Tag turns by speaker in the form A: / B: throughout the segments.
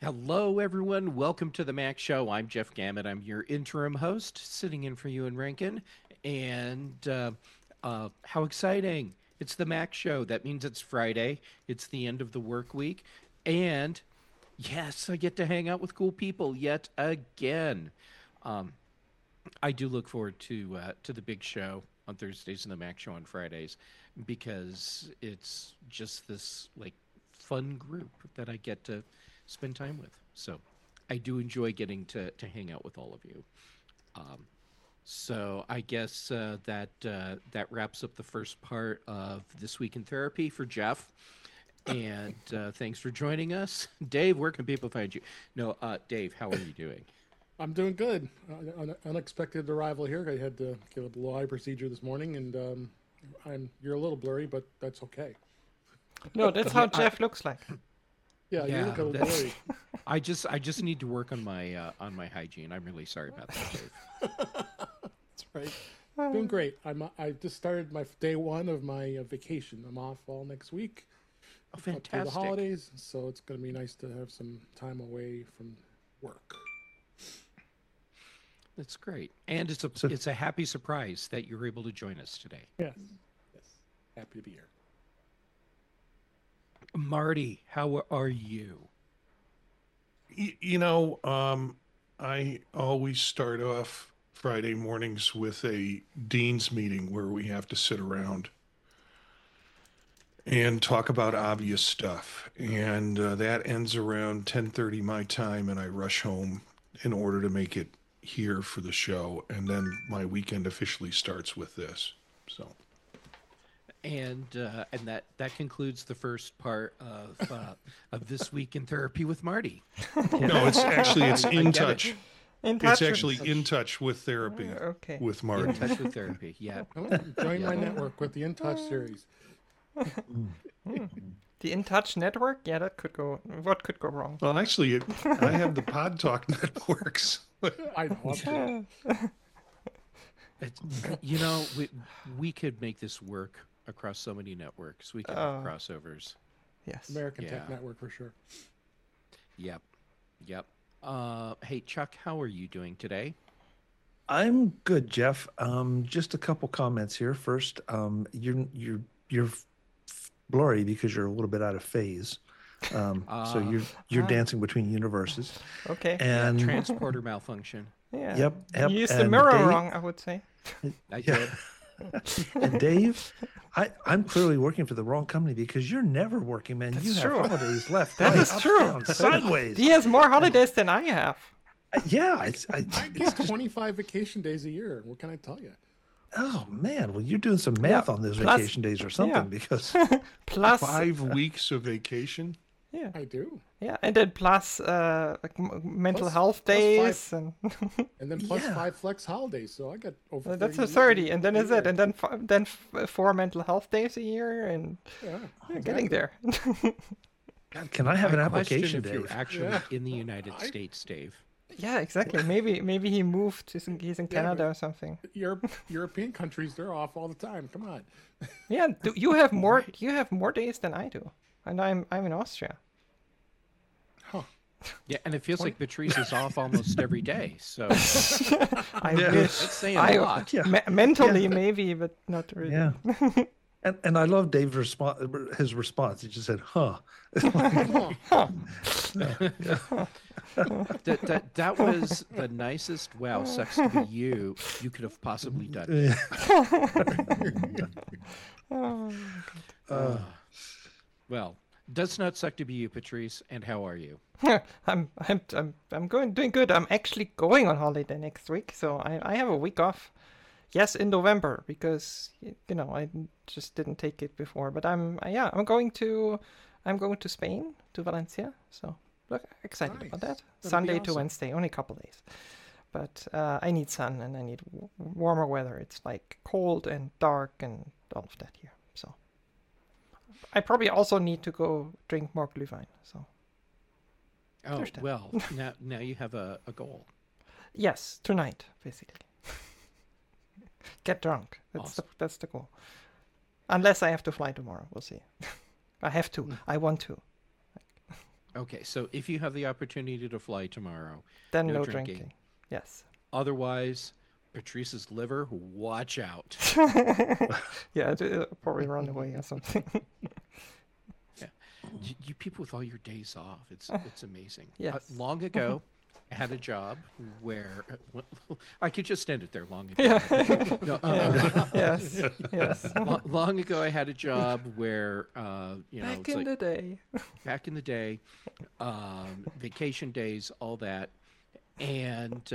A: Hello, everyone. Welcome to the Mac Show. I'm Jeff Gamet. I'm your interim host, sitting in for you in Rankin. And how exciting! It's the Mac Show. That means it's Friday. It's the end of the work week. And yes, I get to hang out with cool people yet again. Um, I do look forward to the big show on Thursdays and the Mac Show on Fridays because it's just this like fun group that I get to spend time with. So I do enjoy getting to hang out with all of you. Um, so I guess that wraps up the first part of This Week in Therapy for Jeff. And thanks for joining us. Dave, where can people find you? No, Dave, how are you doing?
B: I'm doing good. Unexpected arrival here. I had to get a little eye procedure this morning, and you're a little blurry, but that's okay.
C: No, that's how Jeff looks like.
B: Yeah, you look a little blurry.
A: I just need to work on my hygiene. I'm really sorry about that, Dave.
B: That's right. Doing great. I just started my day one of my vacation. I'm off all next week.
A: Oh,
B: Up through
A: fantastic!
B: the holidays, so it's going to be nice to have some time away from work.
A: That's great, and it's a happy surprise that you're able to join us today.
B: Yes. Happy to be here.
A: Marty, how are you?
D: I always start off Friday mornings with a dean's meeting where we have to sit around and talk about obvious stuff. And that ends around 10:30 my time, and I rush home in order to make it here for the show. And then my weekend officially starts with this. So.
A: And that concludes the first part of This Week in Therapy with Marty.
D: No, it's in touch.
C: In touch.
D: It's actually in touch with therapy.
C: Okay.
D: With
A: In
D: Marty.
A: touch with therapy, yeah.
B: Join my network with the In Touch series.
C: The In Touch network? Yeah, that could go. What could go wrong?
D: Well, actually, I have the Pod Talk networks.
B: I know.
A: We could make this work across so many networks. We could have crossovers.
C: Yes.
B: American Tech
A: Yeah.
B: Network for sure.
A: Yep. Hey, Chuck, how are you doing today?
E: I'm good, Jeff. Just a couple comments here. First, you're blurry because you're a little bit out of phase. So you're dancing between universes.
C: Okay.
E: And
A: Transporter malfunction.
C: Yeah.
E: Yep.
C: You used the
E: and
C: mirror
E: Dave-
C: wrong, I would say.
A: I
E: Yeah.
A: did.
E: And Dave, I'm clearly working for the wrong company because you're never working, man.
C: That's
E: you
C: true.
E: have holidays left.
C: That
E: right,
C: is
E: up,
C: true.
E: down, sideways.
C: He has more holidays than I have.
E: Yeah.
B: I get 25 vacation days a year. What can I tell you?
E: Oh man. Well, you're doing some math on those
C: plus-
E: vacation days or something
C: yeah.
E: because
C: Plus.
D: 5 weeks of vacation.
C: Yeah.
B: I do.
C: Yeah. And then plus mental
B: Plus-
C: health
B: plus
C: days. And
B: And then plus
E: Yeah.
B: 5 flex holidays. So I got over
C: that's a
B: 30
C: 30. And then
B: a
C: is it?
B: year.
C: And then 4 mental health days a year. And
B: Yeah,
C: we're getting there.
E: God, can I have an
A: I question
E: application,
A: if you're
E: Dave?
A: actually
B: Yeah.
A: in the United States, Dave.
C: Yeah, exactly. Maybe he moved. He's in Canada
B: but-
C: or something.
B: European countries, they're off all the time. Come on.
C: Yeah, you have more. You have more days than I do, and I'm in Austria.
B: Huh.
A: Yeah, and it feels like Patrice is off almost every day. So
C: I
E: Yeah.
C: wish.
A: that's saying a lot.
E: Yeah.
C: Mentally maybe, but not really.
E: Yeah. And I love Dave's his response. He just said, "Huh."
A: That was the nicest wow sucks to be you could have possibly done. Well, does not suck to be you, Patrice. And how are you?
C: I'm doing good. I'm actually going on holiday next week, so I have a week off. Yes, in November because I just didn't take it before. But I'm going to Spain, to Valencia. So look, excited about
B: Nice.
C: that.
B: That'll be
C: Sunday to
B: awesome.
C: Wednesday, only a couple days. But I need sun and I need warmer weather. It's like cold and dark and all of that here. So I probably also need to go drink more Glühwein. So
A: Oh,
C: Thursday.
A: well, now you have a goal.
C: yes, tonight basically. Get drunk.
A: Awesome.
C: That's the goal. Unless I have to fly tomorrow, we'll see. I have to. I want to.
A: Okay, so if you have the opportunity to fly tomorrow,
C: Then
A: no
C: no
A: drinking.
C: drinking. Yes.
A: Otherwise, Patrice's liver, watch out.
C: Yeah, it'll probably run away or something.
A: Yeah, you people with all your days off, it's amazing.
C: Yes.
A: Long ago, I had a job where I could just end it there. Long ago,
C: Yeah.
A: no,
C: Yes. Yes.
A: long ago, I had a job where
C: Back
A: it's
C: in
A: like
C: the day.
A: back in the day, vacation days, all that, and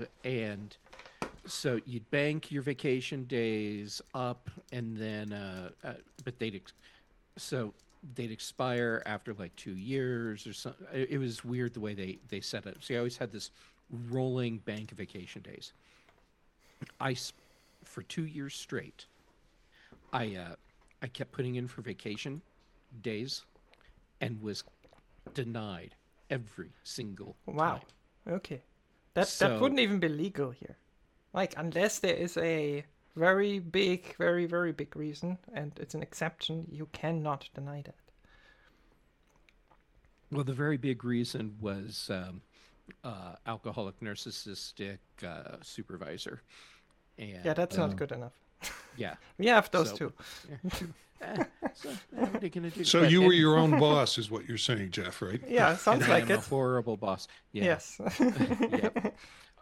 A: so you'd bank your vacation days up, and then but they'd expire after like 2 years or something. It was weird the way they set it. So you always had this rolling bank of vacation days. For 2 years straight, I kept putting in for vacation days and was denied every single
C: Wow.
A: time.
C: Okay. That
A: So-
C: wouldn't even be legal here. Like, unless there is a very big, very, very big reason and it's an exception, you cannot deny that.
A: Well, the very big reason was alcoholic narcissistic supervisor. And
C: Yeah, that's not good enough.
A: yeah.
C: We have those
A: So-
C: too.
A: So what are you gonna do?
D: So
A: But-
D: you were
A: and-
D: your own boss, is what you're saying, Jeff, right?
C: Yeah, sounds
A: and I
C: like
A: am a
C: it.
A: horrible boss. Yeah.
C: Yes.
A: Yep.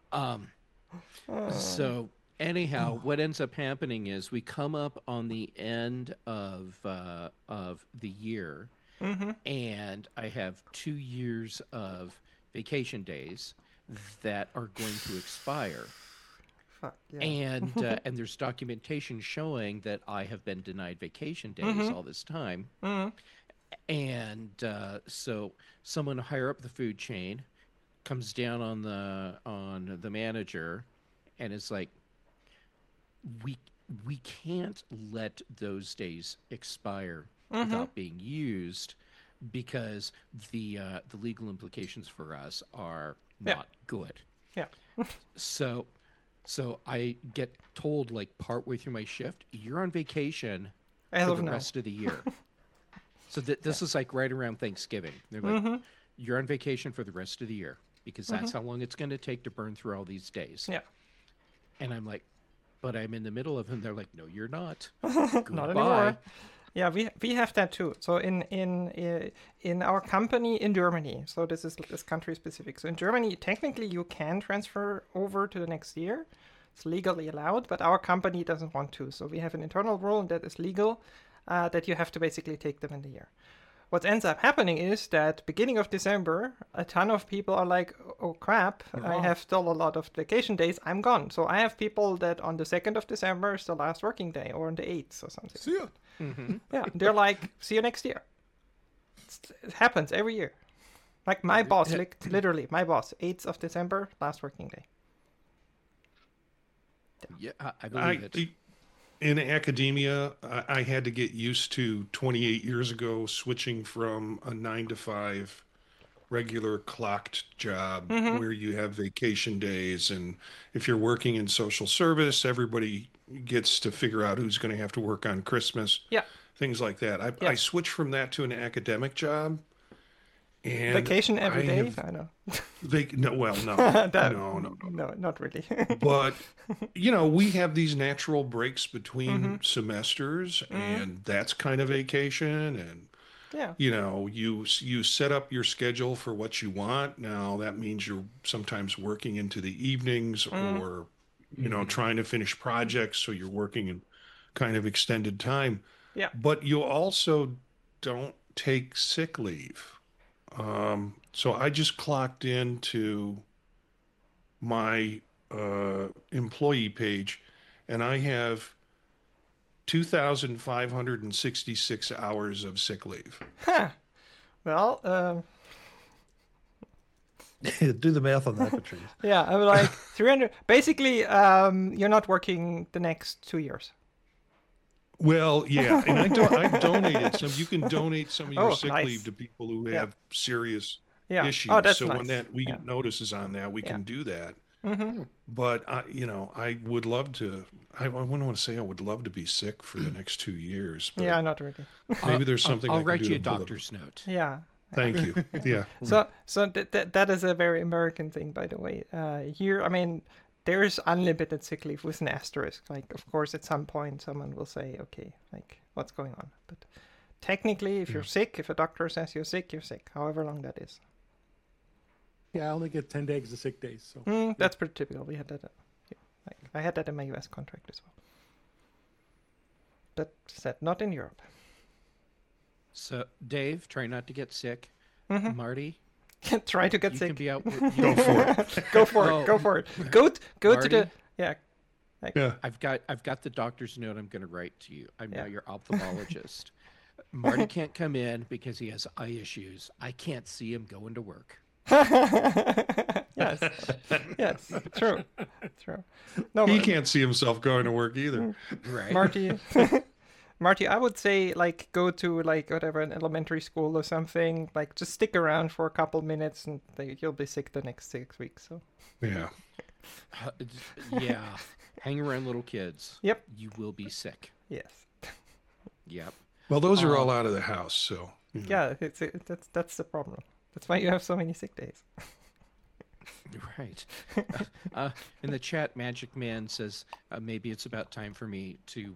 A: So anyhow, what ends up happening is we come up on the end of the year, and I have 2 years of vacation days that are going to expire.
C: Fuck, yeah.
A: And there's documentation showing that I have been denied vacation days all this time. And so someone higher up the food chain comes down on the manager and is like, we can't let those days expire without being used, because the legal implications for us are
C: Yeah.
A: not good.
C: Yeah.
A: So I get told, like, partway through my shift, you're on vacation
C: As
A: for
C: of
A: the
C: now.
A: rest of the year. So this is like right around Thanksgiving. They're like, you're on vacation for the rest of the year, because that's how long it's going to take to burn through all these days.
C: Yeah.
A: And I'm like, but I'm in the middle of them. They're like, no, you're not.
C: Not
A: Goodbye.
C: anymore. Yeah, we have that too. So in our company in Germany, so this is country specific. So in Germany, technically you can transfer over to the next year. It's legally allowed, but our company doesn't want to. So we have an internal rule that is legal, that you have to basically take them in the year. What ends up happening is that beginning of December, a ton of people are like, oh crap, I have still a lot of vacation days, I'm gone. So I have people that on the 2nd of December is the last working day, or on the 8th or something.
B: See ya.
C: Yeah, they're like, see you next year. It happens every year. Like my boss, like literally my boss, 8th of December, last working day.
A: Yeah, I believe it.
D: In academia, I had to get used to 28 years ago switching from a 9 to 5 regular clocked job where you have vacation days, and if you're working in social service, everybody gets to figure out who's going to have to work on Christmas.
C: Yeah.
D: Things like that. I switched from that to an academic job. And
C: Vacation every day?
D: have-
C: I know.
D: No,
C: No, not really.
D: but we have these natural breaks between semesters, and that's kind of vacation. And
C: Yeah.
D: you set up your schedule for what you want. Now that means you're sometimes working into the evenings, or trying to finish projects, so you're working in kind of extended time.
C: Yeah.
D: But you also don't take sick leave. So I just clocked into my employee page, and I have 2,566 hours of sick leave.
C: Huh. Well,
E: Do the math on that, Patrice.
C: yeah, I'm like 300. Basically, you're not working the next 2 years.
D: Well, yeah, and I donated some. You can donate some of your
C: Oh,
D: sick
C: nice.
D: leave to people who
C: Yeah.
D: have serious
C: Yeah.
D: issues.
C: Oh, that's
D: so when
C: nice.
D: that we
C: Yeah.
D: get notices on that, we can do that.
C: Mm-hmm.
D: But I would love to. I wouldn't want to say I would love to be sick for the next 2 years. But
C: Yeah, not really.
D: maybe there's something
A: I'll
D: I can
A: write
D: do
A: you a
D: to pull it-
A: doctor's note.
C: Yeah.
D: Thank you. Yeah.
C: So that is a very American thing, by the way. Here, I mean, there's unlimited sick leave with an asterisk. Like, of course, at some point, someone will say, okay, like, what's going on? But technically, if you're sick, if a doctor says you're sick, however long that is.
B: Yeah, I only get 10 days of sick days. So
C: That's pretty typical. We had that. I had that in my US contract as well. But said not in Europe.
A: So, Dave, try not to get sick.
C: Mhm.
A: Marty,
C: Try to get
A: you
C: sick.
A: can be out.
D: Go for it.
C: Go for
A: Oh.
C: it. Go for it. Go to the
A: Marty?
C: yeah.
D: Yeah.
A: I've got the doctor's note I'm going to write to you. I'm now
C: Yeah.
A: your ophthalmologist. Marty can't come in because he has eye issues. I can't see him going to work.
C: Yes. Yes. True. No,
D: He
C: but
D: can't see himself going to work either.
A: Right.
C: Marty. Marty, I would say like go to like whatever an elementary school or something. Like just stick around for a couple minutes and you'll be sick the next 6 weeks. So
D: Yeah.
A: Yeah. Hang around little kids.
C: Yep.
A: You will be sick.
C: yes.
A: Yep.
D: Well, those are all out of the house, so. you know.
C: Yeah, that's the problem. That's why you have so many sick days.
A: Right. In the chat, Magic Man says maybe it's about time for me to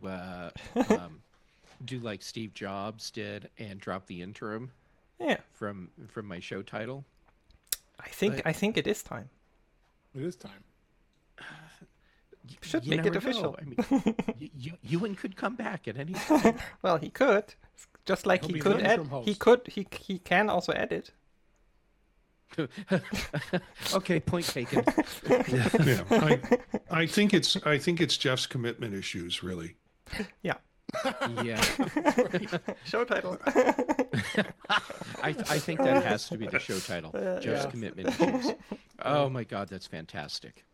A: do like Steve Jobs did and drop the interim
C: Yeah.
A: from my show title.
C: I think it is time.
B: it is time.
C: Should
A: You
C: make it
A: never
C: official.
A: know. I mean, Ewan could come back at any time.
C: Well, he could. Just like
B: He'll
C: he
B: be
C: could
B: the
C: add.
B: interim
C: He
B: host.
C: could. He can also edit.
A: Okay, point taken.
D: Yeah. I think it's Jeff's commitment issues, really.
C: Yeah.
A: Yeah.
C: Show title.
A: I think that has to be the show title. Jeff's
B: Yeah.
A: commitment issues. Oh my God, that's fantastic.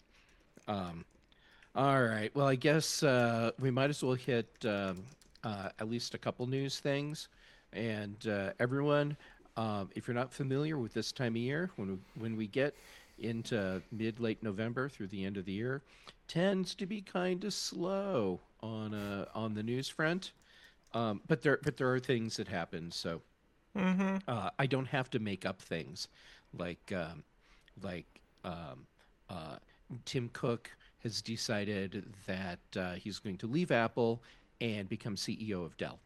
A: All right. Well, I guess we might as well hit at least a couple news things. And everyone, if you're not familiar with this time of year, when we get into late November through the end of the year, tends to be kind of slow on the news front. But there are things that happen. So I don't have to make up things like Tim Cook has decided that he's going to leave Apple and become CEO of Dell.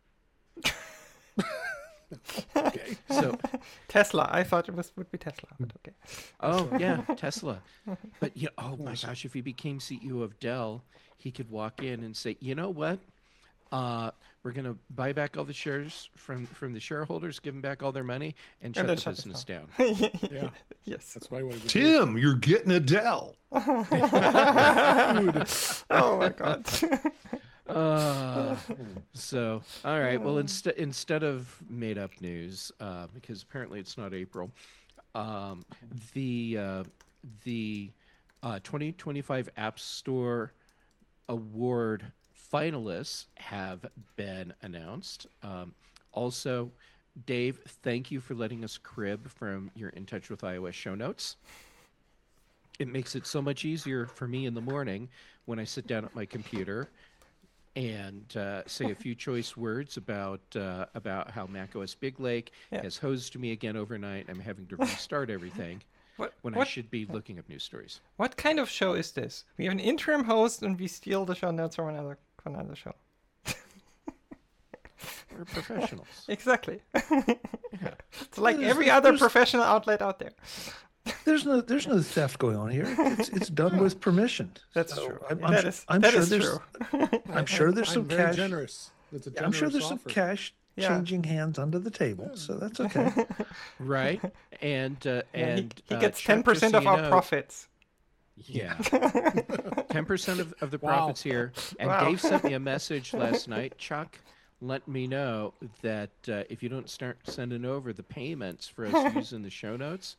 B: Okay.
A: So,
C: Tesla. I thought it would be Tesla, but okay.
A: oh yeah, Tesla. But oh my gosh, if he became CEO of Dell, he could walk in and say, you know what? We're gonna buy back all the shares from the shareholders, give them back all their money, and shut
C: then
A: the
C: shut it
A: business down.
B: Yeah,
C: Yes.
B: that's why I wanted to do.
D: Tim, you're getting a Dell.
C: Oh my God.
A: So, all right. Well, instead of made up news, because apparently it's not April, the 2025 App Store Award finalists have been announced. Also, Dave, thank you for letting us crib from your In Touch with iOS show notes. It makes it so much easier for me in the morning when I sit down at my computer and say a few choice words about how macOS Big Lake has hosed me again overnight. I'm having to restart everything when I should be looking up news stories.
C: What kind of show is this? We have an interim host and we steal the show notes from another show.
A: We're professionals.
C: Exactly. It's like every other professional outlet out there.
E: There's no theft going on here. It's done with permission.
C: That's
E: So
C: true.
E: I'm
C: That
E: sure
C: is
E: there's
C: true.
E: I'm sure there's
B: I'm
E: some
B: very
E: cash.
B: generous. It's a generous
E: I'm sure there's some
B: offer.
E: cash
C: Yeah.
E: changing hands under the table, so that's okay.
A: Right? And
C: Yeah, he
A: uh,
C: gets
A: Chuck,
C: 10%
A: just so
C: of
A: you
C: our
A: know-
C: profits.
A: Yeah. 10% of the profits here. And
C: Wow.
A: Dave sent me a message last night. Chuck, let me know that if you don't start sending over the payments for us using the show notes,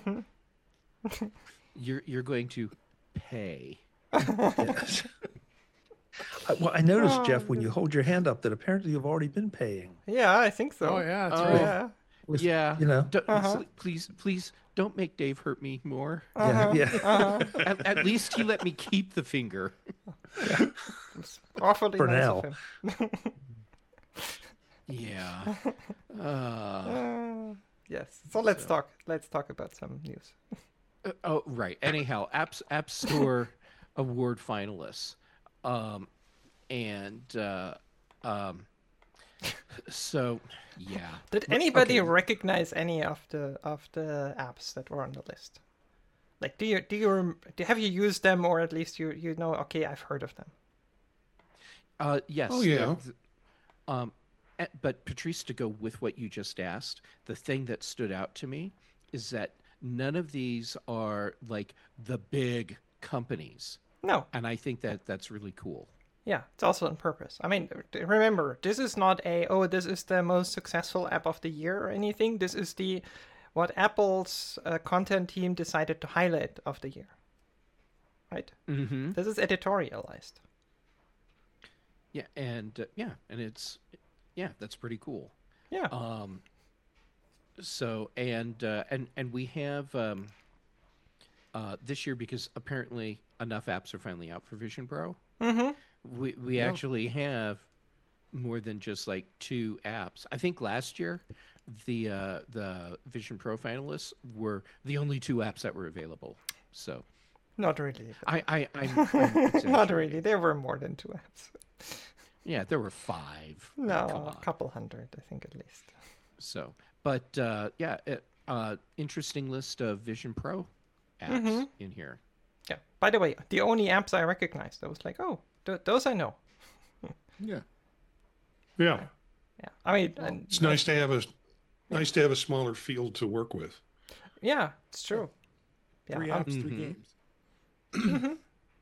A: you're going to pay.
E: Yes. Well, I noticed, Jeff, when you hold your hand up, that apparently you've already been paying.
C: Yeah, I think so.
B: Oh yeah, that's
A: Oh,
B: right.
C: Yeah.
E: With,
A: Yeah.
E: you know.
A: Please don't make Dave hurt me more.
E: Yeah.
A: At least he let me keep the finger.
C: Awfully
E: For
C: nice
E: now.
C: of him.
A: Yeah.
C: Yes. So let's talk. Let's talk about some news.
A: Oh, right. Anyhow, App Store award finalists, and um, so yeah.
C: Did
A: But-
C: anybody
A: okay.
C: recognize any of the apps that were on the list? Like, have you used them, or at least you know? Okay, I've heard of them.
A: Yes.
D: Oh, yeah.
A: But Patrice, to go with what you just asked, the thing that stood out to me is that none of these are like the big companies,
C: No.
A: and I think that that's really cool.
C: Yeah, it's also on purpose. I mean, remember, this is not this is the most successful app of the year or anything. This is what Apple's content team decided to highlight of the year. Right?
A: Mm-hmm.
C: This is editorialized.
A: Yeah, and that's pretty cool.
C: Yeah.
A: So and we have this year, because apparently enough apps are finally out for Vision Pro.
C: Mm-hmm.
A: We actually have more than just like 2 apps. I think last year the Vision Pro finalists were the only 2 apps that were available. So
C: Not really.
A: I'm
C: Not
A: exaggerating.
C: really. There were more than 2 apps.
A: Yeah, there were 5.
C: No,
A: Come
C: a
A: on.
C: couple hundred, I think, at least.
A: So, but interesting list of Vision Pro apps
C: Mm-hmm.
A: in here.
C: Yeah. By the way, the only apps I recognized, I was like, oh, those I know.
B: Yeah.
D: Yeah.
C: Yeah. I mean,
D: It's nice to have a smaller field to work with.
C: yeah, it's true. Yeah.
B: 3 apps, 3 games.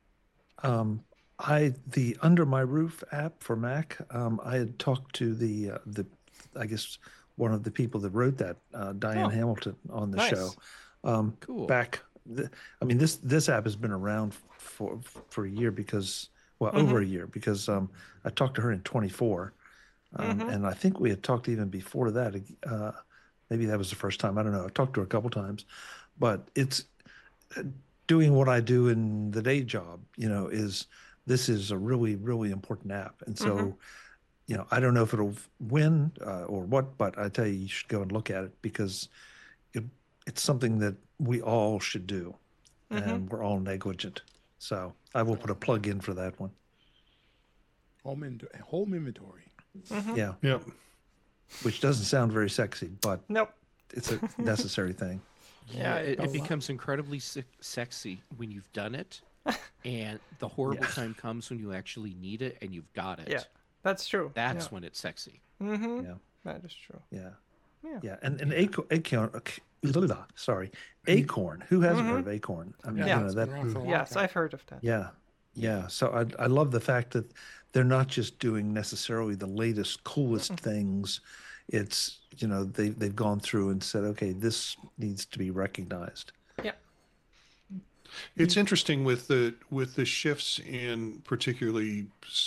E: The Under My Roof app for Mac. I had talked to the I guess one of the people that wrote that, Diane
C: Oh,
E: Hamilton, on the
C: nice.
E: show.
A: Cool.
E: I mean, this app has been around for a year because, well, over a year, because I talked to her in 24, and I think we had talked even before that. Maybe that was the first time. I don't know. I talked to her a couple times, but it's doing what I do in the day job. This is a really, really important app, and so. I don't know if it'll win or what, but I tell you should go and look at it, because it's something that we all should do, and we're all negligent. So I will put a plug in for that one.
B: Home inventory.
E: Yeah,
D: Yeah.
E: which doesn't sound very sexy, but
C: Nope.
E: it's a necessary thing.
A: Yeah, it
B: a lot.
A: becomes incredibly sexy when you've done it, and the horrible time comes when you actually need it and you've got it.
C: Yeah, that's true.
A: That's when it's sexy.
C: Mm-hmm.
E: Yeah,
C: That is true.
E: yeah,
C: Yeah.
E: yeah. And Acorn. Who hasn't heard of Acorn? I mean,
C: Yeah.
B: It's been around for a long
C: Yes,
B: time.
C: I've heard of that.
E: Yeah. So I love the fact that they're not just doing necessarily the latest, coolest things. It's they've gone through and said, okay, this needs to be recognized.
C: Yeah.
D: It's interesting with the shifts in particularly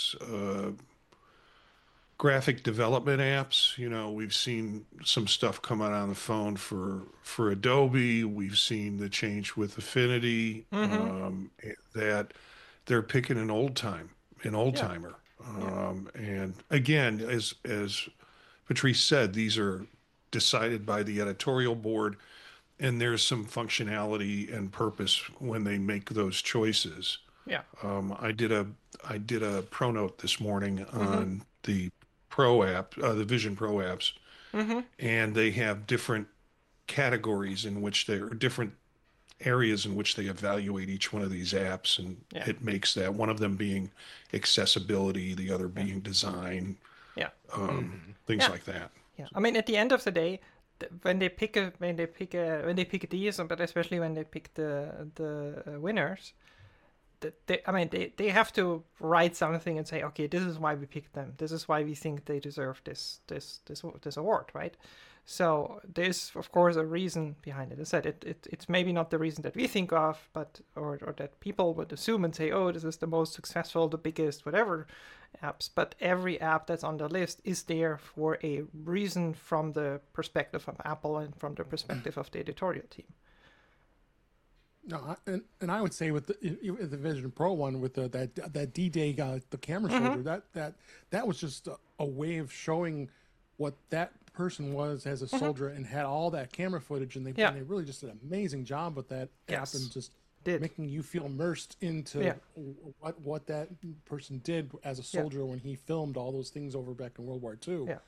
D: graphic development apps. We've seen some stuff come out on the phone for Adobe. We've seen the change with Affinity, that they're picking an old timer. And again, as Patrice said, these are decided by the editorial board, and there's some functionality and purpose when they make those choices.
C: Yeah.
D: I did a pro note this morning on the Pro app, the Vision Pro apps, and they have different categories in which they're different areas in which they evaluate each one of these apps, and it makes that one of them being accessibility, the other being design,
C: Yeah.
D: things
C: Yeah.
D: like that.
C: Yeah. I mean, at the end of the day, when they pick these, but especially when they pick the winners, they have to write something and say, okay, this is why we picked them. This is why we think they deserve this award, right? So there's of course a reason behind it. As I said, it's maybe not the reason that we think of, but or that people would assume and say, oh, this is the most successful, the biggest, whatever apps. But every app that's on the list is there for a reason from the perspective of Apple and from the perspective of the editorial team.
B: No, and I would say with the Vision Pro one with that D-Day the camera shoulder, that was just a way of showing what that person was as a soldier and had all that camera footage, and
C: Yeah.
B: they really just did an amazing job with that app
C: Yes.
B: and just
C: Did.
B: making you feel immersed into
C: Yeah.
B: what that person did as a soldier when he filmed all those things over back in World War II.
C: Yeah.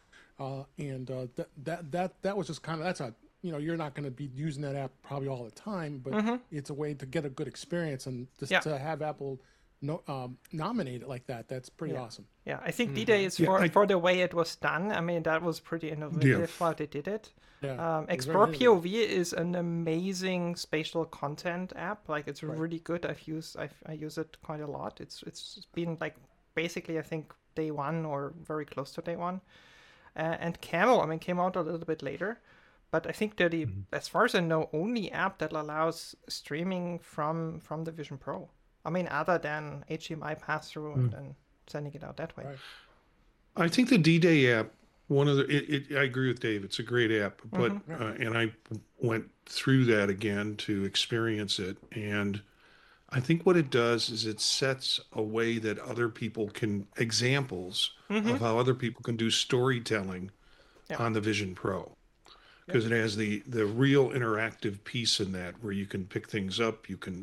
B: That was just kind of, that's a, you're not going to be using that app probably all the time, but it's a way to get a good experience, and just
C: Yeah.
B: to have Apple nominate it like that, that's pretty awesome.
C: Yeah, I think D-Day is for the way it was done. I mean, that was pretty innovative how they did it.
B: Yeah, it was very
C: Explore
B: innovative.
C: POV is an amazing spatial content app. Like, it's really good. I use it quite a lot. It's been like basically, I think, day one or very close to day one. And Camel, I mean, came out a little bit later, but I think they're the, as far as I know, only app that allows streaming from the Vision Pro. I mean, other than HDMI pass-through and then sending it out that way.
B: Right.
D: I think the D-Day app, I agree with Dave. It's a great app, but and I went through that again to experience it, and I think what it does is it sets a way that other people can examples of how other people can do storytelling on the Vision Pro, because it has the real interactive piece in that where you can pick things up, you can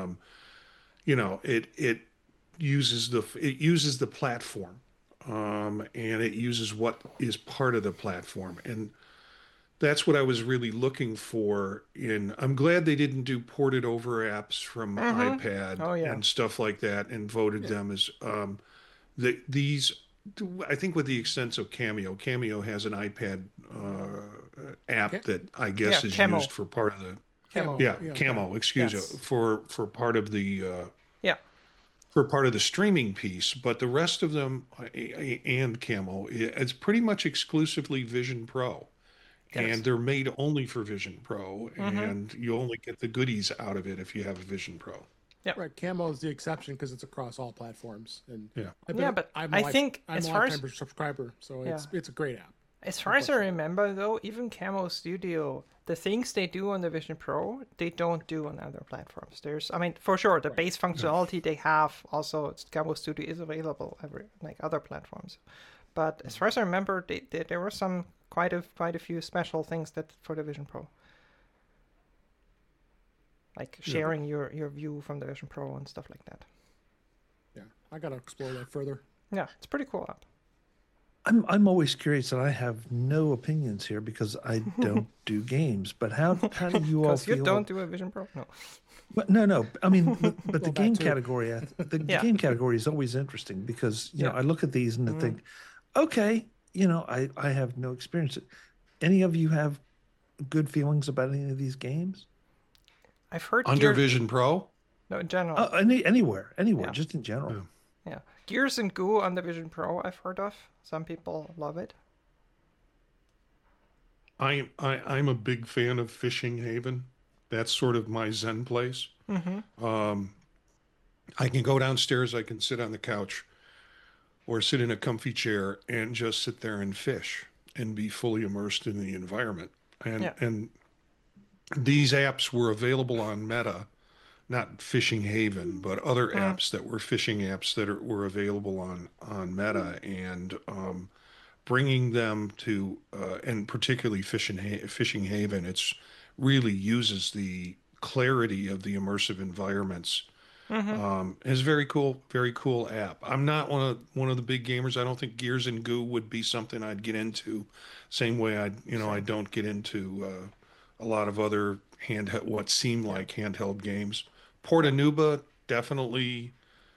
D: it uses the platform, and it uses what is part of the platform, and that's what I was really looking for. I'm glad they didn't do ported over apps from iPad and stuff like that, and voted them as these. I think with the extent of Cameo has an iPad app that I guess is
C: Camo.
D: used for part of the.
B: Camo.
D: Camo. Excuse
C: Yes.
D: me, for part of the
C: Yeah.
D: for part of the streaming piece, but the rest of them and Camo, it's pretty much exclusively Vision Pro, and they're made only for Vision Pro, and you only get the goodies out of it if you have a Vision Pro.
B: Right, Camo is the exception because it's across all platforms, and
C: But I think
B: I'm
C: as
B: a
C: far as
B: lifetime subscriber, so
C: Yeah.
B: it's a great app.
C: As far as I remember, though, even Camo Studio, the things they do on the Vision Pro, they don't do on other platforms. I mean, for sure, the base functionality they have, also, Camo Studio is available like other platforms. But as far as I remember, there were some quite a few special things that for the Vision Pro, like sharing your view from the Vision Pro and stuff like that.
B: Yeah, I gotta explore that further.
C: Yeah, it's a pretty cool app.
E: I'm always curious, and I have no opinions here because I don't do games. But how do you all
C: Because
E: feel?
C: you don't do a Vision Pro, no.
E: But no. I mean, but the
B: that
E: game
B: too.
E: category, the game category is always interesting because you know I look at these and I think, okay, I have no experience. Any of you have good feelings about any of these games?
C: I've heard
D: Under Vision Pro?
C: No, in general.
E: Anywhere,
C: Yeah.
E: just in general.
C: Yeah. Gears and Goo on the Vision Pro, I've heard of. Some people love it.
D: I'm a big fan of Fishing Haven. That's sort of my Zen place. I can go downstairs, I can sit on the couch or sit in a comfy chair and just sit there and fish and be fully immersed in the environment. And these apps were available on Meta, not Fishing Haven, but other apps that were fishing apps that were available on Meta, and bringing them to, and particularly Fishing Haven, it's really uses the clarity of the immersive environments. It's very cool app. I'm not one of the big gamers. I don't think Gears and Goo would be something I'd get into. Same way I don't get into a lot of other what seem like handheld games. Portanuba definitely,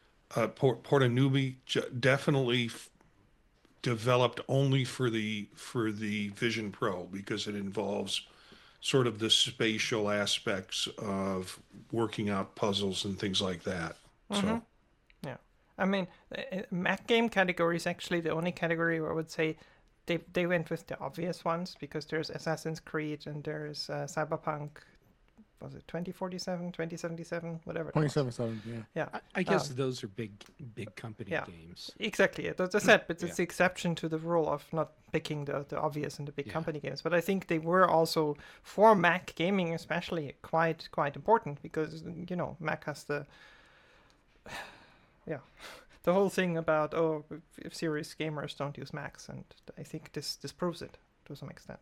D: definitely developed only for the Vision Pro because it involves sort of the spatial aspects of working out puzzles and things like that. So
C: Yeah. I mean, Mac game category is actually the only category where I would say they went with the obvious ones, because there's Assassin's Creed and there's Cyberpunk, was it 2047, 2077, whatever.
B: 27.7, yeah.
C: Yeah.
A: I guess those are big company
C: Yeah.
A: games.
C: Exactly. As I said, but it's the exception to the rule of not picking the obvious and the big company games. But I think they were also, for Mac gaming especially, quite important, because Mac has the whole thing about if serious gamers don't use Macs, and I think this proves it. to some extent.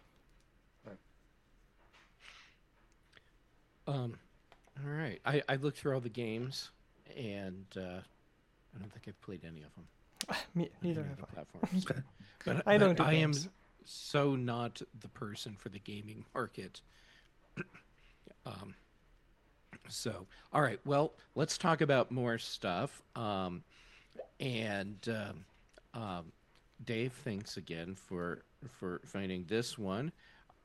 A: All right. I looked through all the games, and I don't think I've played any of them.
C: Neither
A: Any
C: have
A: of the
C: I.
A: platforms.
E: Okay.
A: But
C: I don't do
A: I am
C: games.
A: so not the person for the gaming market. So, all right. Well, let's talk about more stuff. Dave, thanks again for finding this one.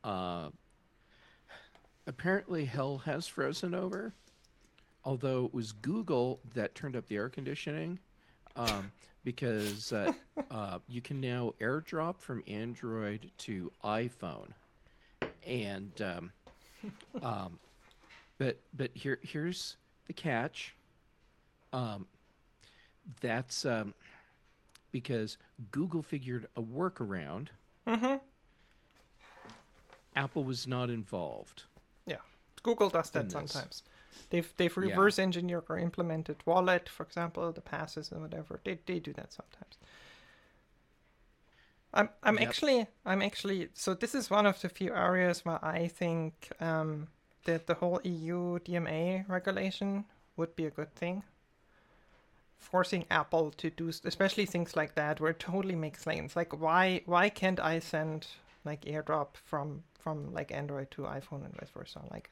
A: Apparently, hell has frozen over. Although it was Google that turned up the air conditioning, because you can now AirDrop from Android to iPhone, and but here's the catch. That's because Google figured a workaround.
C: Mm-hmm.
A: Apple was not involved.
C: Yeah, Google does
A: in
C: that
A: this.
C: sometimes. They've reverse engineered or implemented Wallet, for example, the passes and whatever. They do that sometimes. I'm actually so this is one of the few areas where I think that the whole EU DMA regulation would be a good thing. Forcing Apple to do especially things like that where it totally makes sense. Like why can't I send like AirDrop from like Android to iPhone and vice versa? Like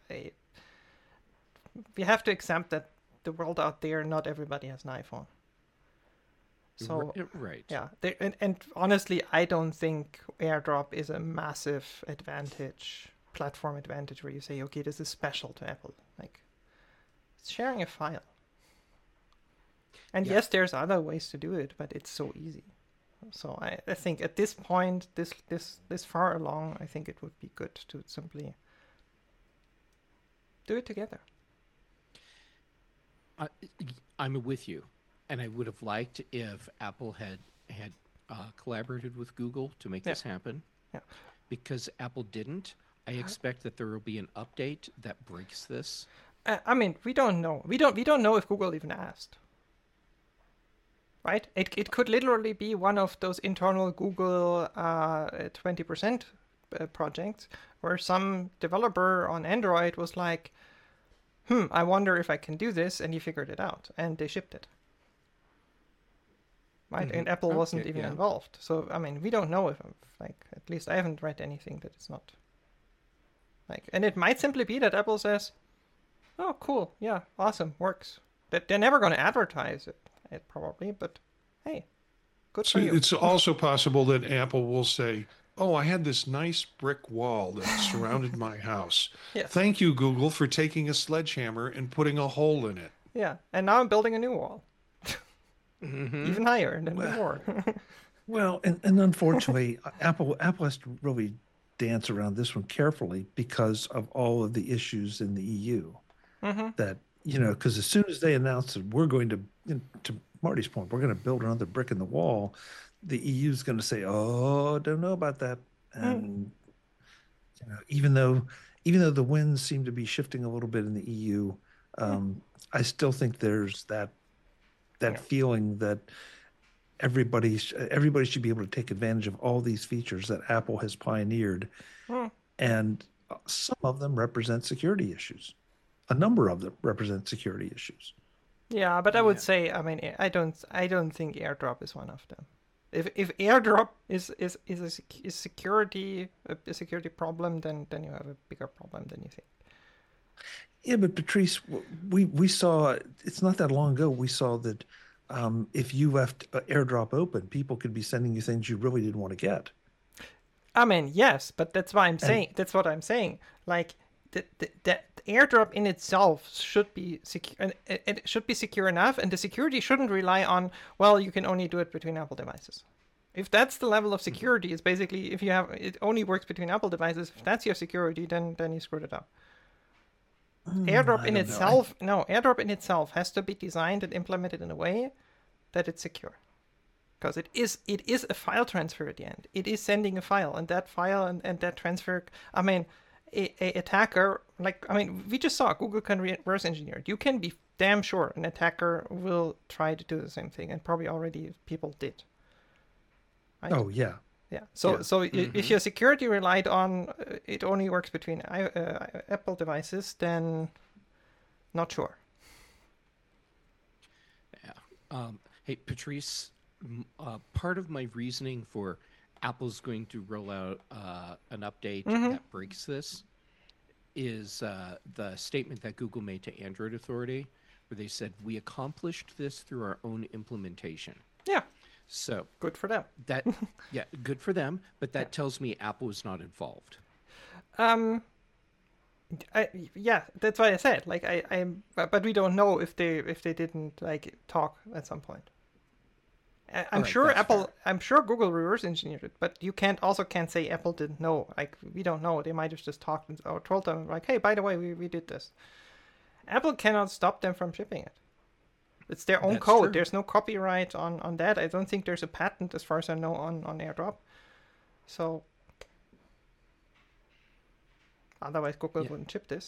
C: we have to accept that the world out there, not everybody has an iPhone. So
A: right.
C: yeah, and honestly, I don't think AirDrop is a massive advantage, platform advantage, where you say, okay, this is special to Apple. Like, it's sharing a file. And yes, there's other ways to do it, but it's so easy. So I think at this point, this far along, I think it would be good to simply do it together.
A: I'm with you, and I would have liked if Apple had collaborated with Google to make this happen.
C: Yeah.
A: Because Apple didn't, I expect that there will be an update that breaks this.
C: I mean, we don't know. We don't know if Google even asked. Right? It could literally be one of those internal Google 20% projects where some developer on Android was like, I wonder if I can do this, and he figured it out, and they shipped it. Right? And Apple wasn't even involved. So, I mean, we don't know if, like, at least I haven't read anything that it's not. Like, and it might simply be that Apple says, oh, cool, yeah, awesome, works. That they're never going to advertise it probably, but hey, good for you.
D: It's also possible that Apple will say, oh, I had this nice brick wall that surrounded my house.
C: Yes.
D: Thank you, Google, for taking a sledgehammer and putting a hole in it.
C: Yeah, and now I'm building a new wall. Even higher and then more.
E: Well, and unfortunately, Apple has to really dance around this one carefully because of all of the issues in the EU. That, because as soon as they announce that we're going to Marty's point, we're going to build another brick in the wall, the EU is going to say, "Oh, don't know about that." And even though the winds seem to be shifting a little bit in the EU, I still think there's that feeling that everybody should be able to take advantage of all these features that Apple has pioneered, and some of them represent security issues. A number of them represent security issues.
C: Yeah, but I would say, I mean, I don't think AirDrop is one of them. If AirDrop is a security problem, then you have a bigger problem than you think.
E: Yeah, but Patrice, we saw, it's not that long ago, we saw that if you left AirDrop open, people could be sending you things you really didn't want to get.
C: I mean, yes, but that's why I'm saying. That's what I'm saying. Like the AirDrop in itself should be secure, and it should be secure enough, and the security shouldn't rely on, well, you can only do it between Apple devices. If that's the level of security, it's basically if you have it only works between Apple devices. If that's your security, then you screwed it up. AirDrop in itself has to be designed and implemented in a way that it's secure, because it is a file transfer at the end. It is sending a file, and that file and that transfer. I mean, a attacker, we just saw Google can reverse engineer it. You can be damn sure an attacker will try to do the same thing, and probably already people did. Right?
E: Oh yeah,
C: Yeah. So
E: Yeah.
C: so if your security relied on it only works between Apple devices, then not sure.
A: Yeah. Hey, Patrice, part of my reasoning for Apple's going to roll out an update that breaks this is the statement that Google made to Android Authority, where they said, we accomplished this through our own implementation.
C: Yeah.
A: So
C: Good for them.
A: that, yeah, good for them, but that tells me Apple is not involved.
C: Yeah, that's why I said like but we don't know if they didn't like talk at some point. I'm
A: right,
C: sure
A: that's
C: Apple.
A: fair.
C: I'm sure Google reverse engineered it, but you can't say Apple didn't know. Like we don't know. They might have just talked or told them like, hey, by the way, we did this. Apple cannot stop them from shipping it. It's their own
A: That's
C: code.
A: true.
C: There's no copyright on that. I don't think there's a patent as far as I know on AirDrop. So otherwise Google wouldn't ship this.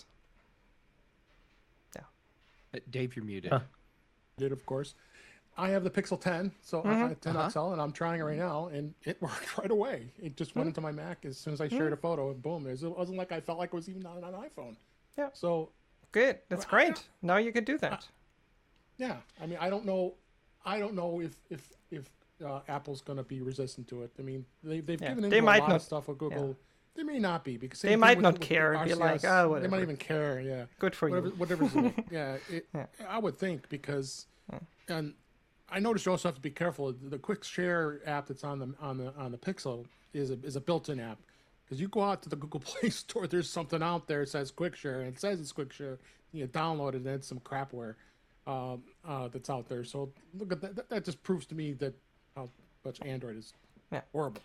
A: Dave, you're muted.
E: Huh.
B: Did of course. I have the Pixel 10, so I have 10 XL, and I'm trying it right now, and it worked right away. It just went into my Mac as soon as I shared a photo, and boom! It wasn't like I felt like it was even on an iPhone.
C: Yeah.
B: So
C: Good. That's
B: Well,
C: great. Now you can do that.
B: yeah, I mean, I don't know if Apple's going to be resistant to it. I mean, they've given into
C: They
B: a
C: might
B: lot
C: not-
B: of stuff with Google. They may not be because
C: They
B: same thing
C: might
B: with-
C: not
B: with
C: care and be like,
B: RCS.
C: "Ah,
B: They
C: whatever."
B: might even care. Yeah.
C: Good for you.
B: Whatever's yeah, I would think because, and I noticed you also have to be careful. The Quick Share app that's on the Pixel is a built-in app because you go out to the Google Play Store, there's something out there that says Quick Share, and it says it's Quick Share. You download it, and it's some crapware that's out there. So look at that. That just proves to me that how much Android is horrible.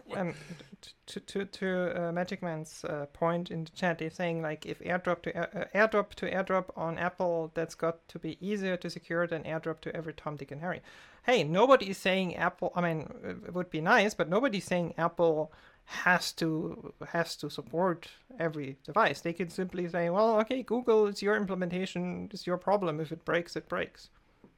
C: To Magic Man's point in the chat, they're saying like if AirDrop to AirDrop on Apple, that's got to be easier to secure than AirDrop to every Tom, Dick, and Harry. Hey, nobody is saying Apple. I mean, it would be nice, but nobody's saying Apple has to support every device. They can simply say, well, okay, Google, it's your implementation, it's your problem. If it breaks, it breaks.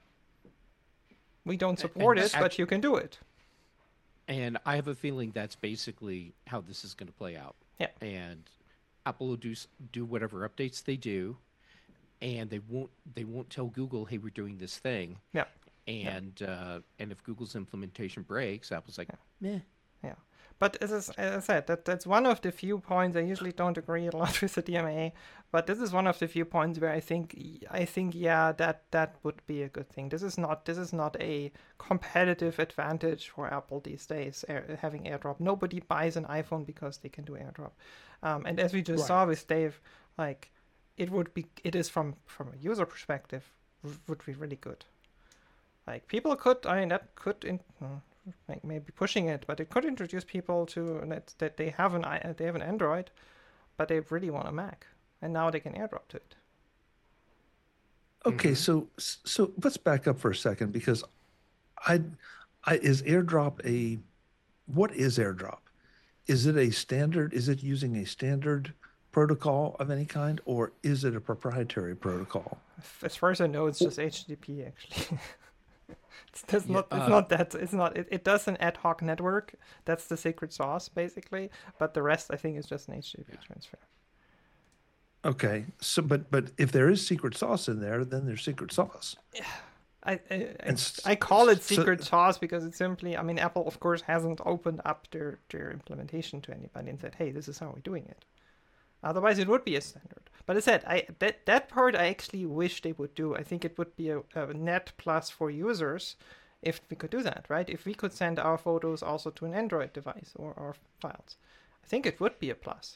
C: We don't support it, but you can do it.
A: And I have a feeling that's basically how this is going to play out.
C: Yeah.
A: And Apple will do whatever updates they do, and they won't tell Google, "Hey, we're doing this thing."
C: Yeah.
A: And if Google's implementation breaks, Apple's like, "Meh."
C: Yeah, but as I said, that's one of the few points. I usually don't agree a lot with the DMA, but this is one of the few points where I think yeah, that would be a good thing. This is not a competitive advantage for Apple these days. Having AirDrop, nobody buys an iPhone because they can do AirDrop, and as we just saw with Dave, like it is from a user perspective would be really good. Like people could, that could like maybe pushing it, but it could introduce people to that they have an Android, but they really want a Mac, and now they can AirDrop to it.
E: Okay, so let's back up for a second because is AirDrop what is AirDrop? Is it a standard? Is it using a standard protocol of any kind, or is it a proprietary protocol?
C: As far as I know, it's just HTTP actually. It does an ad hoc network. That's the secret sauce basically, but the rest I think is just an HTTP transfer.
E: Okay, so but if there is secret sauce in there, then there's secret sauce.
C: I call it secret sauce because it's simply, I mean, Apple of course hasn't opened up their implementation to anybody and said, hey, this is how we're doing it. Otherwise, it would be a standard. But as I said, that part I actually wish they would do. I think it would be a net plus for users if we could do that, right? If we could send our photos also to an Android device or our files, I think it would be a plus.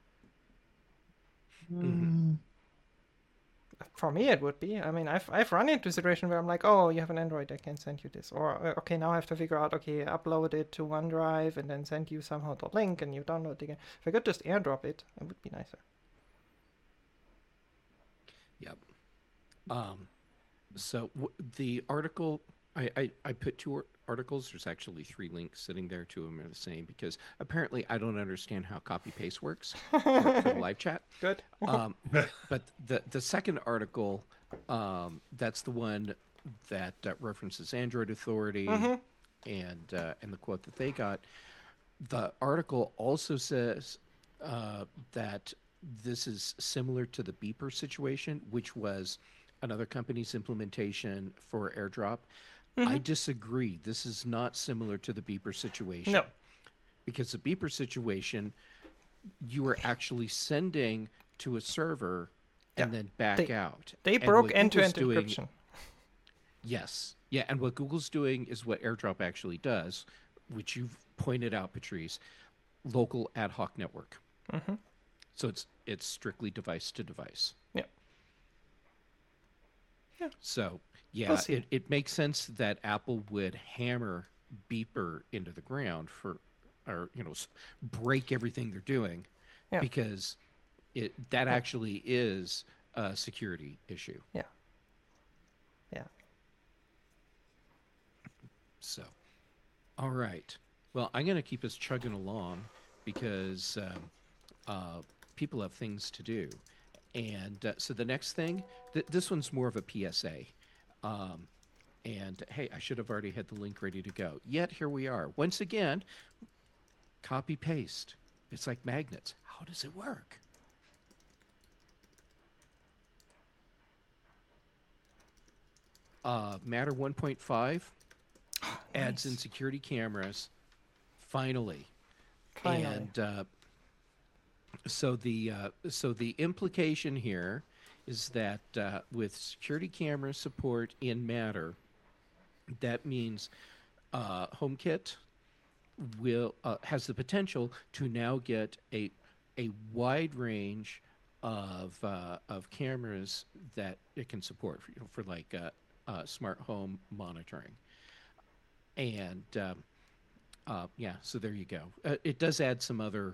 A: Mm-hmm.
C: For me, it would be. I mean, I've run into a situation where I'm like, oh, you have an Android, I can send you this. Or, okay, now I have to figure out, okay, upload it to OneDrive and then send you somehow the link and you download it again. If I could just AirDrop it, it would be nicer.
A: Yep. So the article, I put two articles. There's actually 3 links sitting there. 2 of them are the same because apparently I don't understand how copy paste works for the live chat.
C: Good.
A: But the second article, that's the one that references Android Authority and the quote that they got. The article also says that this is similar to the beeper situation, which was another company's implementation for AirDrop. I disagree. This is not similar to the beeper situation.
C: No.
A: Because the beeper situation, you were actually sending to a server and then back out.
C: They
A: And
C: broke
A: what
C: end-to-end
A: Google's doing-
C: encryption.
A: Yes. Yeah, and what Google's doing is what AirDrop actually does, which you've pointed out, Patrice, local ad hoc network. So it's strictly device to device.
C: Yeah.
A: So yeah,
C: We'll see.
A: it makes sense that Apple would hammer Beeper into the ground or break everything they're doing,
C: Yeah.
A: because that actually is a security issue.
C: Yeah. Yeah.
A: So, all right. Well, I'm going to keep us chugging along because people have things to do. And so the next thing, this one's more of a PSA. And hey, I should have already had the link ready to go. Yet here we are. Once again, copy paste. It's like magnets. How does it work? Matter 1.5 adds in security cameras. Finally.
C: Finally.
A: And so the implication here is that with security camera support in Matter, that means HomeKit will has the potential to now get a wide range of cameras that it can support for like smart home monitoring. And yeah, so there you go. It does add some other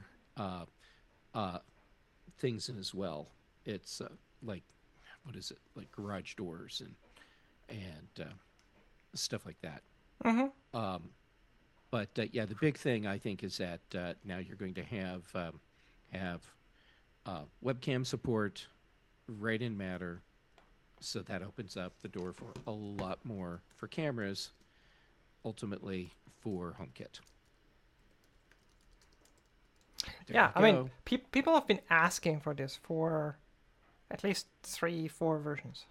A: things in as well. It's like, what is it? Like garage doors and stuff like that. But yeah, the big thing I think is that now you're going to have webcam support right in Matter, so that opens up the door for a lot more for cameras, ultimately for HomeKit. There
C: Yeah,
A: you
C: I mean,
A: go.
C: people have been asking for this for at least 3-4 versions.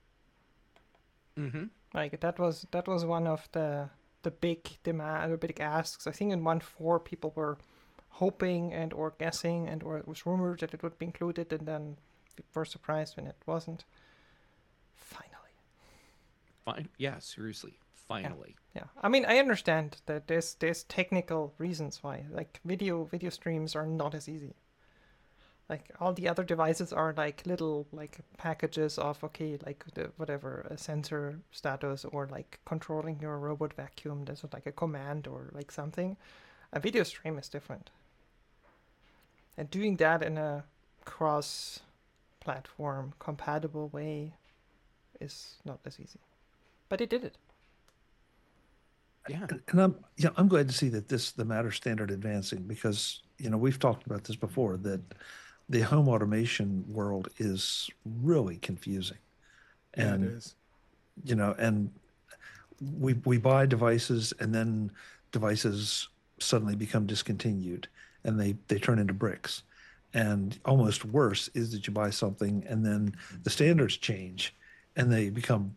A: Mm-hmm.
C: Like that was one of the big demand, the big asks. I think in 1.4 people were hoping and or guessing and or it was rumored that it would be included, and then were surprised when it wasn't. Finally.
A: Fine. Yeah, seriously. Finally.
C: Yeah, I mean, I understand that there's technical reasons why, like video streams are not as easy. Like all the other devices are like little like packages of like the whatever a sensor status or like controlling your robot vacuum. There's like a command or like something. A video stream is different, and doing that in a cross-platform compatible way is not as easy. But it did it.
A: Yeah.
E: And I'm glad to see that the Matter standard advancing, because we've talked about this before, that the home automation world is really confusing.
B: Yeah,
E: And
B: it is.
E: and we buy devices, and then devices suddenly become discontinued and they turn into bricks. And almost worse is that you buy something and then the standards change and they become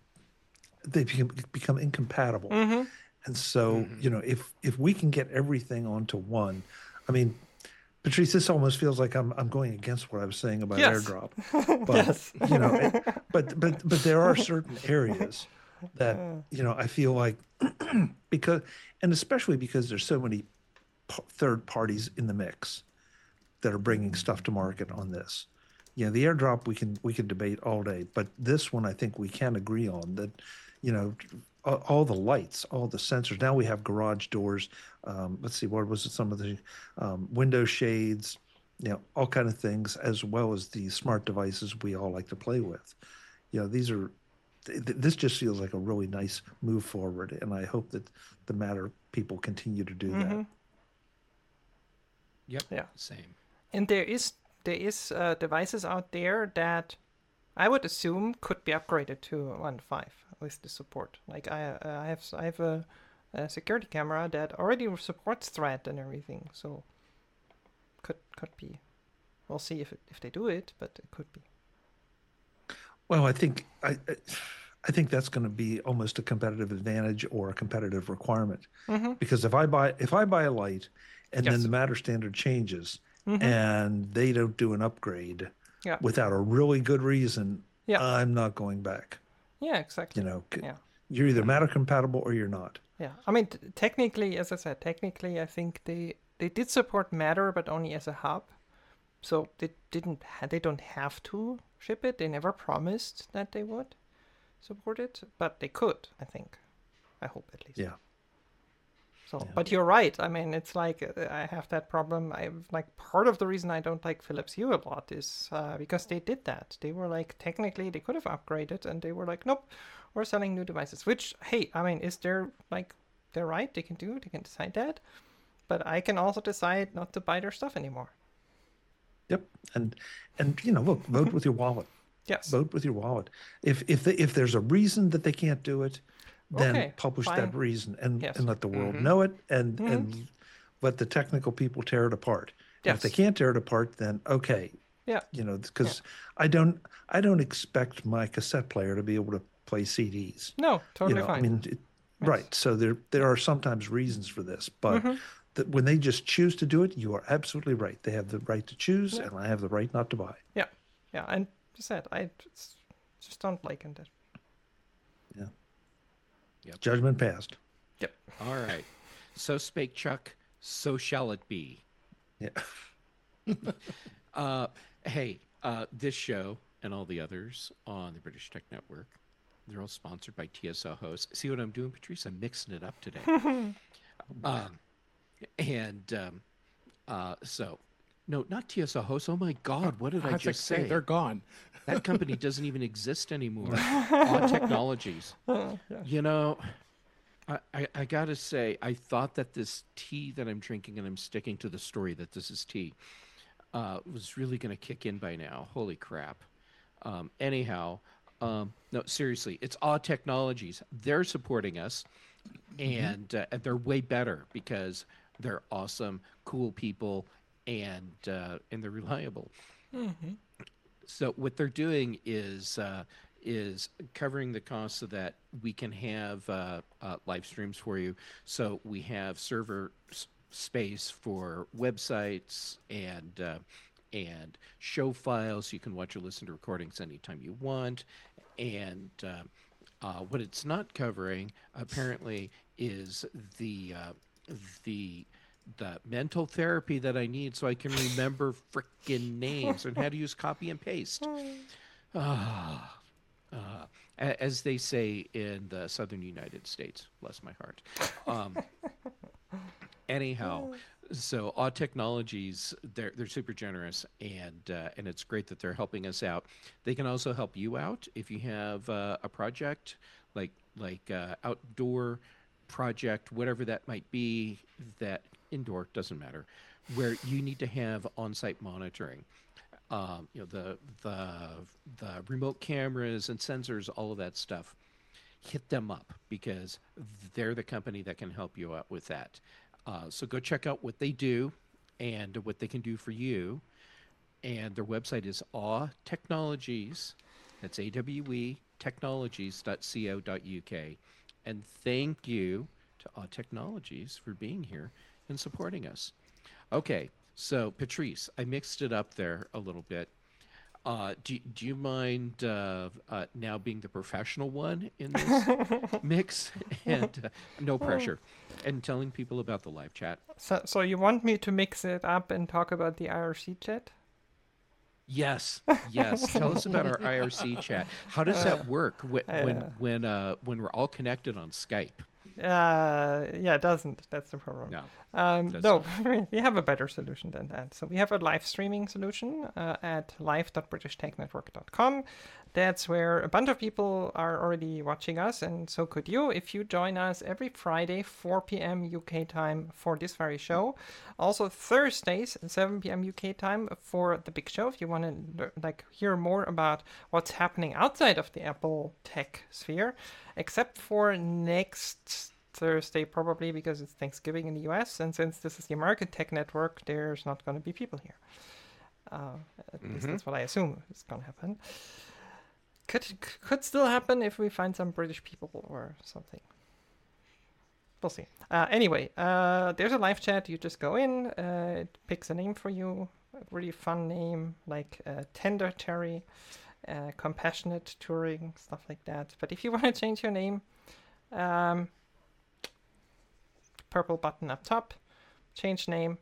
E: incompatible. And so, if we can get everything onto one, I mean, Patrice, this almost feels like I'm going against what I was saying about
C: Yes.
E: AirDrop, but but there are certain areas that I feel like especially because there's so many third parties in the mix that are bringing stuff to market on this. The AirDrop we can debate all day, but this one I think we can agree on that. All the lights, all the sensors. Now we have garage doors. Let's see, what was it? Some of the window shades, all kind of things, as well as the smart devices we all like to play with. This just feels like a really nice move forward, and I hope that the Matter people continue to do that.
A: Yep.
C: Yeah.
A: Same.
C: And there is devices out there that I would assume could be upgraded to 1.5 with the support. Like I have security camera that already supports Thread and everything. So could be. We'll see if they do it, but it could be.
E: Well, I think that's going to be almost a competitive advantage or a competitive requirement, because if I buy a light and then the Matter standard changes and they don't do an upgrade without a really good reason, I'm not going back.
C: Yeah, exactly.
E: You're either Matter compatible or you're not.
C: Yeah, I mean, technically, as I said, I think they did support Matter, but only as a hub. So they don't have to ship it. They never promised that they would support it, but they could, I think. I hope at least.
E: Yeah.
C: So, but you're right. I mean, it's like I have that problem. Part of the reason I don't like Philips Hue a lot is because they did that. They were like, technically they could have upgraded, and they were like, nope, we're selling new devices. Which, hey, I mean, is they're right? They can decide that. But I can also decide not to buy their stuff anymore.
E: Yep, and look, vote with your wallet.
C: Yes.
E: Vote with your wallet. If there's a reason that they can't do it, then publish that reason and let the world know it, and let the technical people tear it apart. Yes. If they can't tear it apart, then okay. Yeah. Because I don't expect my cassette player to be able to play CDs.
C: No, totally fine.
E: I mean, right. So there are sometimes reasons for this, but. When they just choose to do it, you are absolutely right. They have the right to choose, and I have the right not to buy.
C: Yeah, and I said I just don't like it.
E: Yeah. Yep. Judgment passed.
A: Yep. All right. So spake Chuck. So shall it be.
E: Yeah.
A: Hey, this show and all the others on the British Tech Network, they're all sponsored by TSO Hosts. See what I'm doing, Patrice? I'm mixing it up today. So, no, not TSO Hosts. Oh my God, what did I just say?
B: They're gone.
A: That company doesn't even exist anymore. Odd Technologies. I gotta say, I thought that this tea that I'm drinking, and I'm sticking to the story that this is tea, was really gonna kick in by now. Holy crap. No, seriously, it's Odd Technologies. They're supporting us, and they're way better because they're awesome, cool people, and they're reliable. So what they're doing is covering the cost so that we can have live streams for you. So we have server space for websites and show files. You can watch or listen to recordings anytime you want. And what it's not covering, apparently, is the mental therapy that I need so I can remember frickin' names and how to use copy and paste. As they say in the southern United States. Bless my heart. Anyhow, so Odd Technologies, they're super generous, and it's great that they're helping us out. They can also help you out if you have a project like outdoor project, whatever that might be, that indoor doesn't matter, where you need to have on-site monitoring. The remote cameras and sensors, all of that stuff. Hit them up because they're the company that can help you out with that. So go check out what they do and what they can do for you. And their website is AWE Technologies. That's AWE technologies.co.uk. And thank you to AWE Technologies for being here and supporting us. Okay, so Patrice, I mixed it up there a little bit. Do you mind now being the professional one in this mix? And no pressure. And telling people about the live chat.
C: So you want me to mix it up and talk about the IRC chat?
A: Yes. Tell us about our IRC chat. How does that work when we're all connected on Skype?
C: It doesn't. That's the problem. No, we have a better solution than that. So we have a live streaming solution at live.britishtechnetwork.com. That's where a bunch of people are already watching us, and so could you if you join us every Friday, 4 p.m. UK time for this very show. Also Thursdays, 7 p.m. UK time for the big show. If you want to hear more about what's happening outside of the Apple tech sphere, except for next Thursday probably because it's Thanksgiving in the US, and since this is the American Tech Network, there's not going to be people here. At least that's what I assume is going to happen. Could still happen if we find some British people or something. We'll see. Anyway, there's a live chat. You just go in. It picks a name for you. A really fun name like Tender Terry, Compassionate Touring, stuff like that. But if you want to change your name, purple button up top, change name.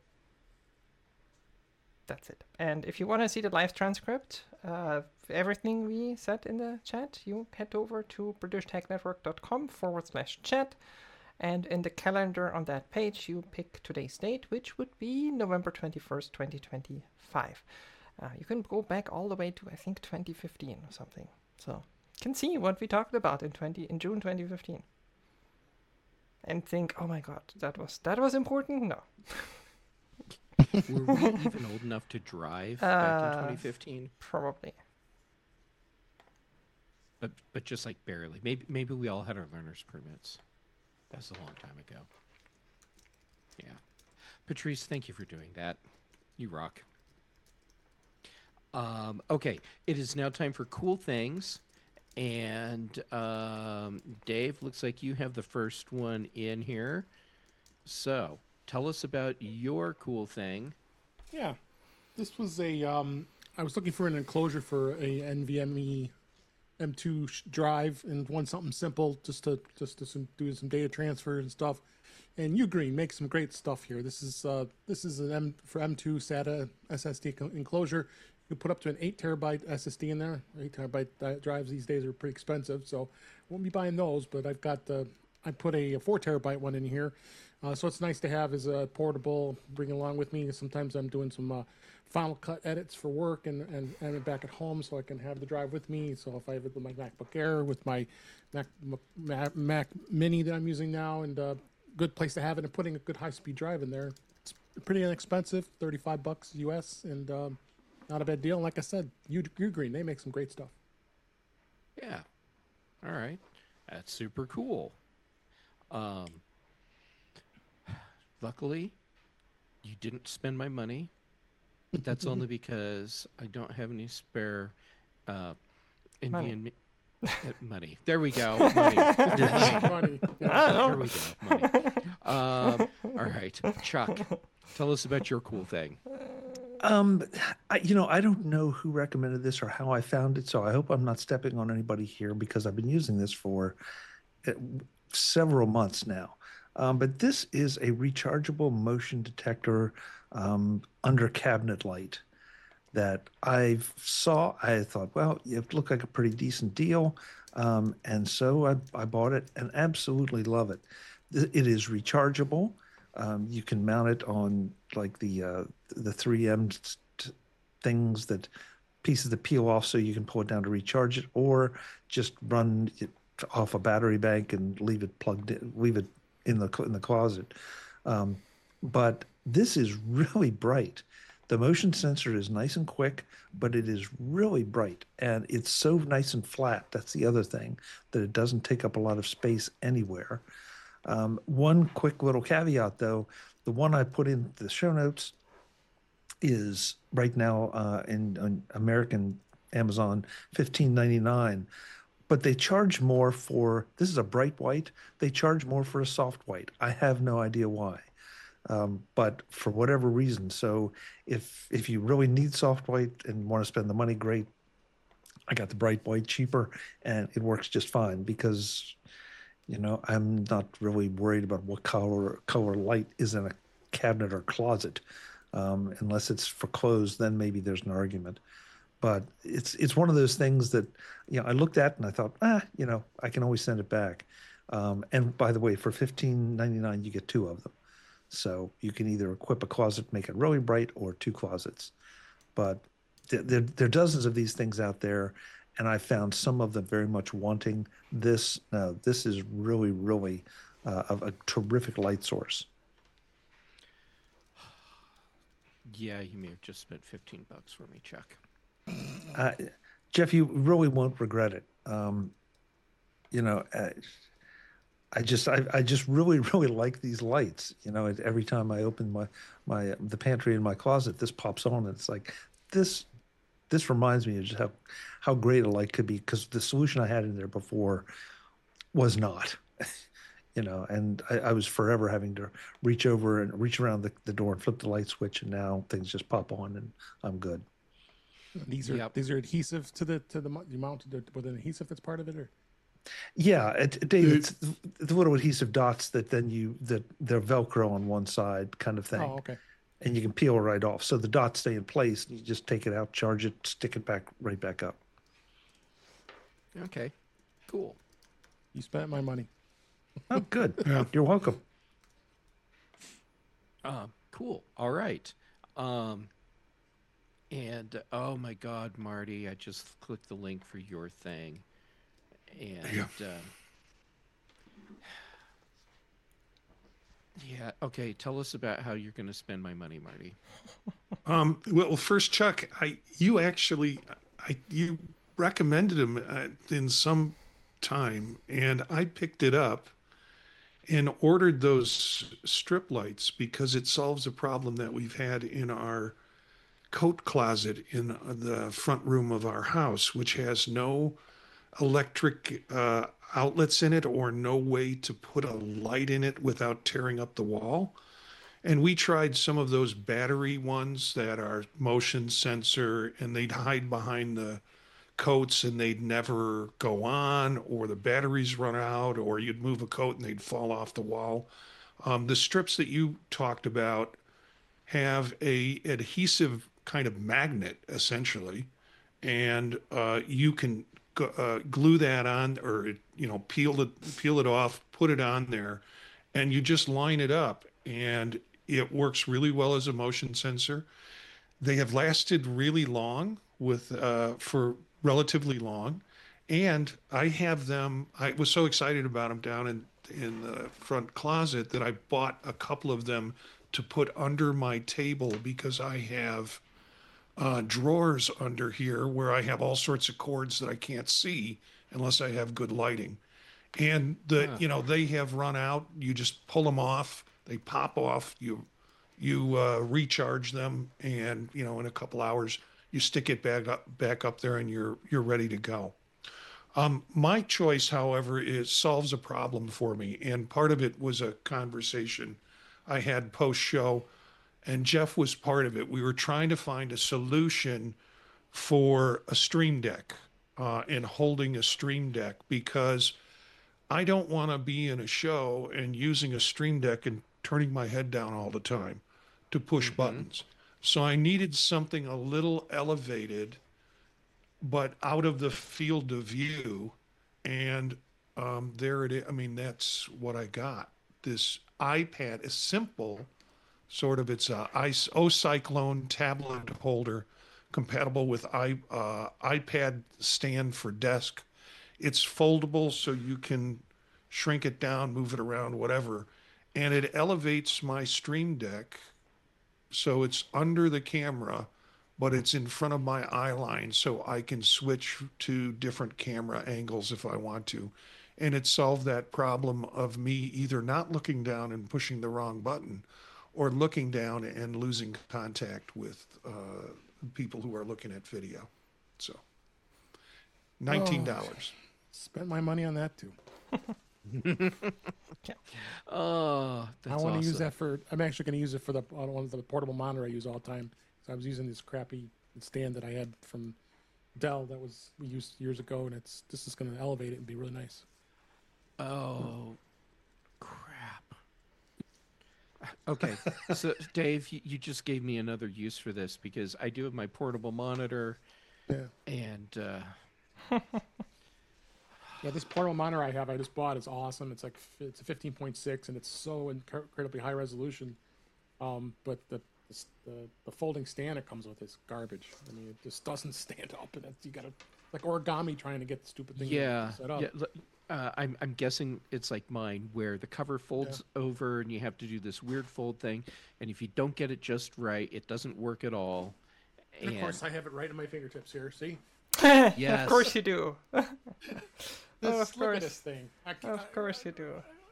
C: That's it. And if you want to see the live transcript of everything we said in the chat, you head over to britishtechnetwork.com/chat. And in the calendar on that page, you pick today's date, which would be November 21st, 2025. You can go back all the way to, I think, 2015 or something. So you can see what we talked about in June 2015. And think, oh my God, that was important? No.
A: Were we even old enough to drive back in 2015?
C: Probably.
A: But just like barely. Maybe we all had our learner's permits. That's a long time ago. Yeah. Patrice, thank you for doing that. You rock. Okay, it is now time for cool things. And Dave, looks like you have the first one in here. So tell us about your cool thing.
B: Yeah, this was I was looking for an enclosure for a NVMe M2 drive and want something simple just to do some data transfer and stuff. And Ugreen makes some great stuff here. This is an M2 SATA SSD enclosure. You put up to an 8 terabyte SSD in there. 8 terabyte drives these days are pretty expensive, so won't be buying those. But I put a 4 terabyte one in here, so it's nice to have as a portable. Bring it along with me. Sometimes I'm doing some Final Cut edits for work and I'm back at home, so I can have the drive with me. So if I have it with my MacBook Air, with my Mac Mini that I'm using now, and good place to have it, and putting a good high-speed drive in there. It's pretty inexpensive, $35 US, and not a bad deal. And like I said, Ugreen, they make some great stuff.
A: Yeah. All right. That's super cool. Luckily, you didn't spend my money. But that's only because I don't have any spare Indian money. There we go. Money.
B: Money. Yeah.
A: There we go. Money. All right, Chuck, tell us about your cool thing.
E: I don't know who recommended this or how I found it, so I hope I'm not stepping on anybody here because I've been using this for several months now. But this is a rechargeable motion detector under cabinet light that I saw. I thought, well, it looked like a pretty decent deal, and so I bought it and absolutely love it. It is rechargeable. You can mount it on like the 3M things, that pieces that peel off, so you can pull it down to recharge it, or just run it off a battery bank and leave it plugged in, leave it in the closet. But this is really bright. The motion sensor is nice and quick, but it is really bright, and it's so nice and flat. That's the other thing, that it doesn't take up a lot of space anywhere. One quick little caveat, though, the one I put in the show notes is right now in American Amazon $15.99, but they charge more for, this is a bright white, they charge more for a soft white. I have no idea why, but for whatever reason. So if you really need soft white and want to spend the money, great. I got the bright white cheaper, and it works just fine because, I'm not really worried about what color light is in a cabinet or closet, unless it's for clothes. Then maybe there's an argument. But it's one of those things that I looked at and I thought, I can always send it back. And by the way, for $15.99 you get two of them, so you can either equip a closet, make it really bright, or two closets. But there are dozens of these things out there, and I found some of them very much wanting this. This is really, really a terrific light source.
A: Yeah, you may have just spent $15 for me, Chuck.
E: Jeff, you really won't regret it. I just really really like these lights. You know, every time I open the pantry in my closet, this pops on, and it's like this this reminds me of just how great a light could be, because the solution I had in there before was not. You know, and I was forever having to reach over and reach around the door and flip the light switch, and now things just pop on and I'm good.
B: These are adhesive to the you mounted it with an adhesive that's part of it, or
E: Yeah, Dave, it's the little adhesive dots that they're Velcro on one side kind of thing.
B: oh, okay.
E: And you can peel it right off. So the dots stay in place, and you just take it out, charge it, stick it right back up.
A: Okay, cool.
B: You spent my money.
E: Oh, good. You're welcome.
A: Cool. All right. And oh my God, Marty, I just clicked the link for your thing, and yeah. Okay, tell us about how you're going to spend my money, Marty.
D: Well, first, Chuck, you recommended him in some time, and I picked it up and ordered those strip lights because it solves a problem that we've had in our coat closet in the front room of our house, which has no electric outlets in it or no way to put a light in it without tearing up the wall. And we tried some of those battery ones that are motion sensor, and they'd hide behind the coats and they'd never go on, or the batteries run out, or you'd move a coat and they'd fall off the wall. The strips that you talked about have a adhesive kind of magnet essentially, and you can glue that on, or peel it off, put it on there, and you just line it up, and it works really well as a motion sensor. They have lasted really long for relatively long, and I have them. I was so excited about them down in the front closet that I bought a couple of them to put under my table, because I have drawers under here where I have all sorts of cords that I can't see unless I have good lighting. And they have run out. You just pull them off. They pop off. You recharge them, and in a couple hours you stick it back up there, and you're ready to go. My choice, however, solves a problem for me, and part of it was a conversation I had post show, and Jeff was part of it. We were trying to find a solution for a Stream Deck and holding a Stream Deck, because I don't want to be in a show and using a Stream Deck and turning my head down all the time to push buttons. So I needed something a little elevated, but out of the field of view. And there it is. I mean, that's what I got. This iPad is simple, sort of. It's a Ocyclone tablet holder, compatible with iPad stand for desk. It's foldable, so you can shrink it down, move it around, whatever. And it elevates my Stream Deck, so it's under the camera, but it's in front of my eye line, so I can switch to different camera angles if I want to. And it solved that problem of me either not looking down and pushing the wrong button, or looking down and losing contact with people who are looking at video. So $19.
B: Spent my money on that too.
A: Oh, that's
B: I want
A: awesome.
B: to use that for. I'm actually going to use it for the portable monitor I use all the time. So I was using this crappy stand that I had from Dell that we used years ago, and this is going to elevate it and be really nice.
A: Oh, crap. Okay, so Dave, you just gave me another use for this, because I do have my portable monitor, and
B: yeah, this portable monitor I just bought is awesome. It's a 15.6, and it's so incredibly high resolution. But the folding stand it comes with is garbage. I mean, it just doesn't stand up, and you got to like origami trying to get the stupid thing set up.
A: Yeah. I'm guessing it's like mine, where the cover folds over, and you have to do this weird fold thing, and if you don't get it just right, it doesn't work at all.
B: And of course, I have it right at my fingertips here. See?
C: Yes. Of course you do.
B: Look at this thing.
C: Of course you do.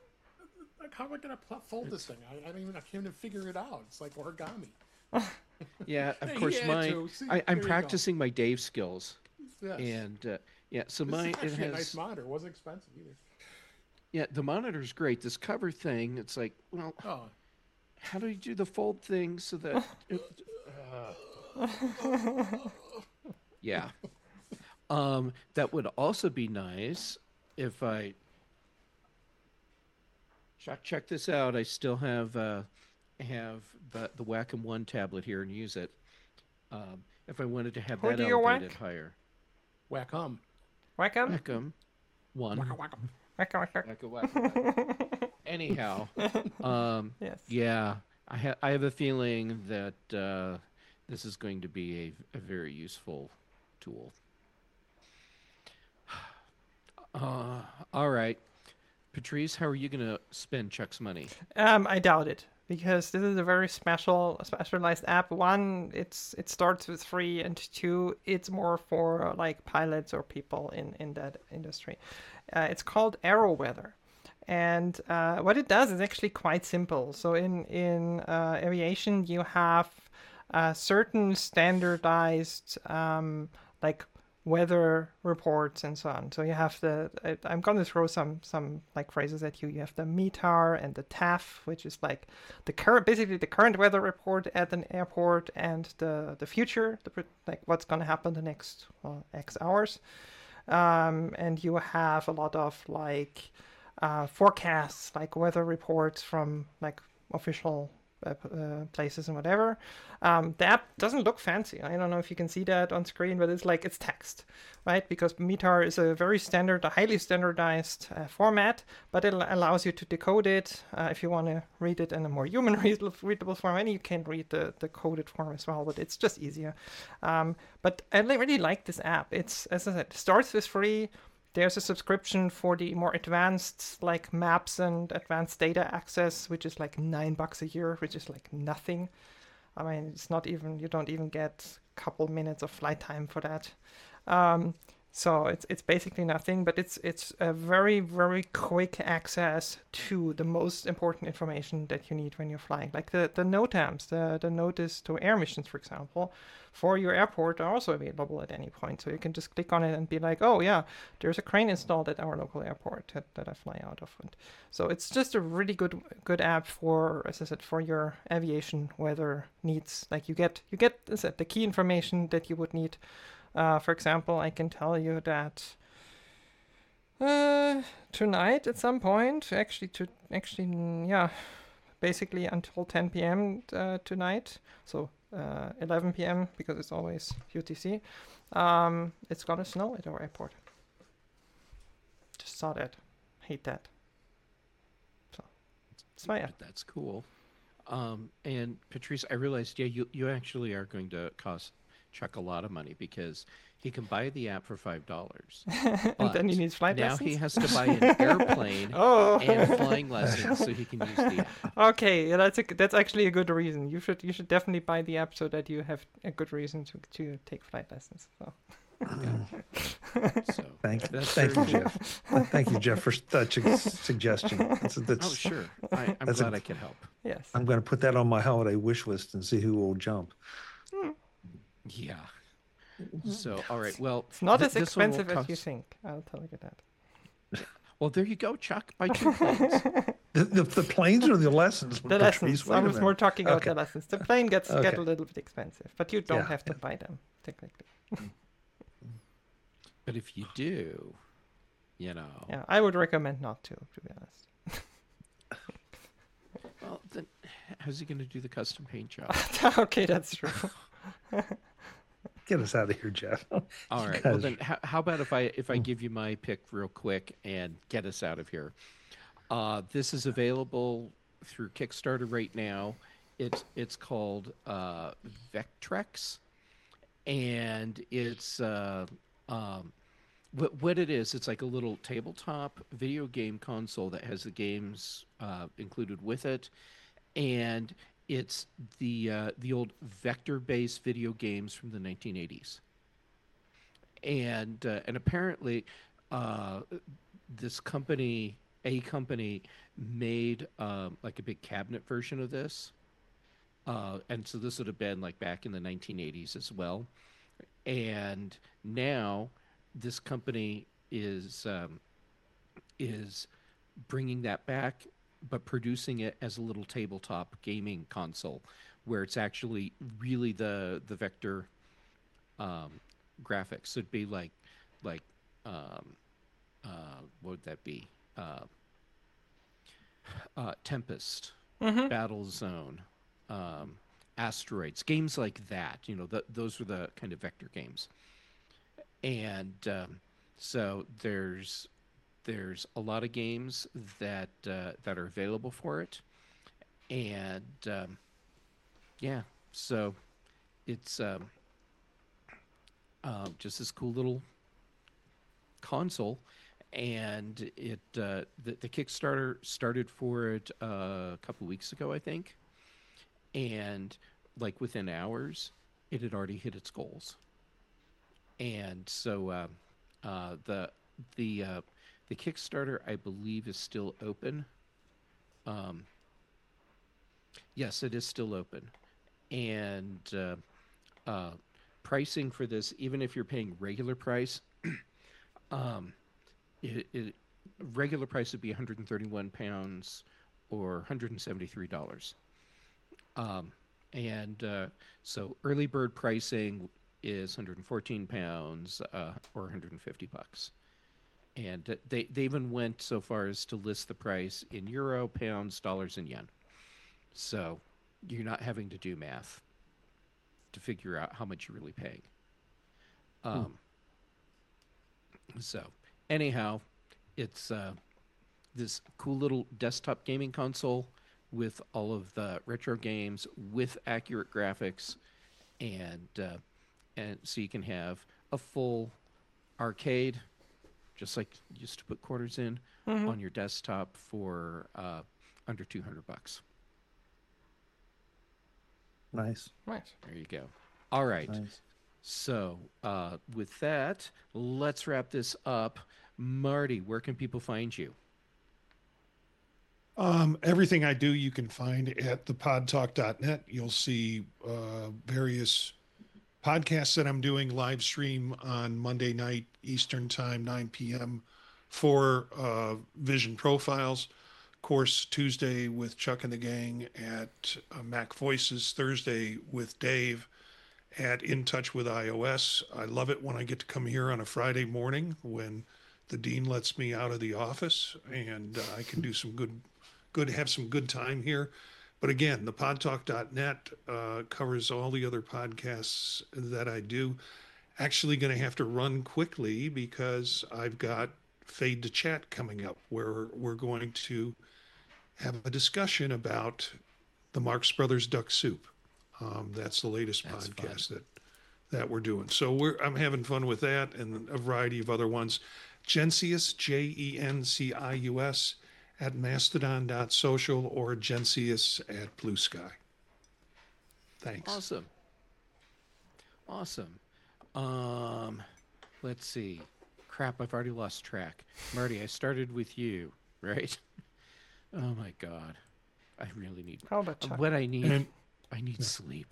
B: am I gonna fold this thing? I can't even figure it out. It's like origami.
A: Yeah, of
B: Hey,
A: course.
B: he had to. See,
A: I'm
B: there you go.
A: practicing my Dave skills,
B: Yes.
A: and yeah. So
B: This
A: mine
B: is
A: it
B: actually
A: has
B: a nice monitor. It wasn't expensive either.
A: yeah. The monitor's great. This cover thing, it's like, well,
B: Oh,
A: how do you do the fold thing so that? Yeah. That would also be nice if I check this out. I still have the Wacom One tablet here and use it. If I wanted to have
C: Who
A: that
C: do you
A: elevated
C: whack?
A: higher.
B: Wacom.
C: Wacom?
A: Wacom One.
B: Wacom.
A: Wacom. Anyhow,
C: Yes.
A: yeah, I have a feeling that this is going to be a very useful tool. All right. Patrice, how are you going to spend Chuck's money?
C: I doubt it because this is a very specialized app. One, it starts with free, and two, it's more for like pilots or people in that industry. It's called AeroWeather, and what it does is actually quite simple. So in aviation, you have certain standardized like weather reports and so on. So you have I'm going to throw some like phrases at you. You have the METAR and the TAF, which is like basically the current weather report at an airport, and the future, like what's going to happen the next X hours. And you have a lot of like forecasts, like weather reports from like official places and whatever. The app doesn't look fancy. I don't know if you can see that on screen, but it's text, right? Because METAR is a very highly standardized format, but it allows you to decode it if you want to read it in a more human readable form, and you can read the coded form as well, but it's just easier. But I really like this app. It's, as I said, starts with free. There's a subscription for the more advanced like maps and advanced data access, which is like $9 a year, which is like nothing. I mean, it's not even, you don't even get a couple minutes of flight time for that. So it's basically nothing, but it's a very, very quick access to the most important information that you need when you're flying. Like the NOTAMs, the notice to air missions, for example, for your airport are also available at any point. So you can just click on it and be like, oh yeah, there's a crane installed at our local airport that I fly out of. And so it's just a really good app for, as I said, for your aviation weather needs. Like you get as I said, the key information that you would need. For example, I can tell you that tonight at some point, basically until 10 p.m. Tonight, so 11 p.m. because it's always UTC, it's gonna snow at our airport. Just saw that. Hate that. So yeah.
A: That's cool. And Patrice, I realized, yeah, you actually are going to cost Chuck a lot of money because he can buy the app for $5.
C: And then he needs flight
A: now
C: lessons?
A: he has to buy an airplane and flying lessons so he can use the app.
C: Okay, yeah, that's actually a good reason. You should definitely buy the app so that you have a good reason to take flight lessons. So.
A: So
E: Thank you,
A: very
E: Jeff. Thank you, Jeff, for such a suggestion.
A: Oh, sure. I'm glad I could help.
C: Yes.
E: I'm going to put that on my holiday wish list and see who will jump.
A: Yeah. So, all right. Well,
C: It's not as
A: this one will
C: expensive as you
A: cost-
C: think. I'll tell you that.
A: Well, there you go, Chuck. Buy 2 planes.
E: The planes or the lessons?
C: The
E: Patrice?
C: lessons.
E: Wait a
C: I was
E: minute.
C: more talking about
E: Okay.
C: the lessons. The plane get
E: Okay.
C: a little bit expensive, but you don't
E: Yeah,
C: have to buy them technically.
A: But if you do, you know.
C: Yeah, I would recommend not to be honest.
A: Well, then how's he going to do the custom paint job?
C: Okay, that's true.
E: Get us out of here, Jeff.
A: All right.
E: guys-
A: Well, then how about if I give you my pick real quick and get us out of here? This is available through Kickstarter right now. It's called Vectrex, and it's what it is. It's like a little tabletop video game console that has the games included with it, and it's the old vector-based video games from the 1980s. And apparently, this company a company made like a big cabinet version of this, and so this would have been like back in the 1980s as well. And now this company is bringing that back, but producing it as a little tabletop gaming console, where it's actually really the vector graphics. It'd be like what would that be? Tempest, Battle Zone, Asteroids, games like that. You know, those were the kind of vector games. And so there's a lot of games that that are available for it, and yeah, so it's just this cool little console, and the Kickstarter started for it a couple weeks ago, I think, and like within hours, it had already hit its goals, and so the Kickstarter, I believe, is still open. Yes, it is still open, and pricing for this, even if you're paying regular price, regular price would be £131 or $173. And so early bird pricing is £114 or $150. And they even went so far as to list the price in euro, pounds, dollars, and yen. So you're not having to do math to figure out how much you're really paying. So anyhow, it's this cool little desktop gaming console with all of the retro games with accurate graphics, and so you can have a full arcade, just like you used to put quarters in, on your desktop for under $200.
E: Nice.
C: Right.
A: There you go. All right.
E: Nice.
A: So with that, let's wrap this up. Marty, where can people find you?
D: Everything I do, you can find at thepodtalk.net. You'll see various podcasts that I'm doing live stream on Monday night, Eastern time, 9 p.m. for Vision Profiles. Of course, Tuesday with Chuck and the gang at Mac Voices, Thursday with Dave at In Touch with iOS. I love it when I get to come here on a Friday morning when the dean lets me out of the office and I can do some have some good time here. But again, the podtalk.net covers all the other podcasts that I do. Actually going to have to run quickly because I've got Fade to Chat coming up where we're going to have a discussion about the Marx Brothers Duck Soup. That's the latest podcast that we're doing. So I'm having fun with that and a variety of other ones. Gencius, Jencius, at mastodon.social or Gencius at Blue Sky. Thanks.
A: Awesome. Let's see. Crap, I've already lost track. Marty, I started with you, right? Oh my God. I really need
C: How about Chuck?
A: what I need. I need sleep.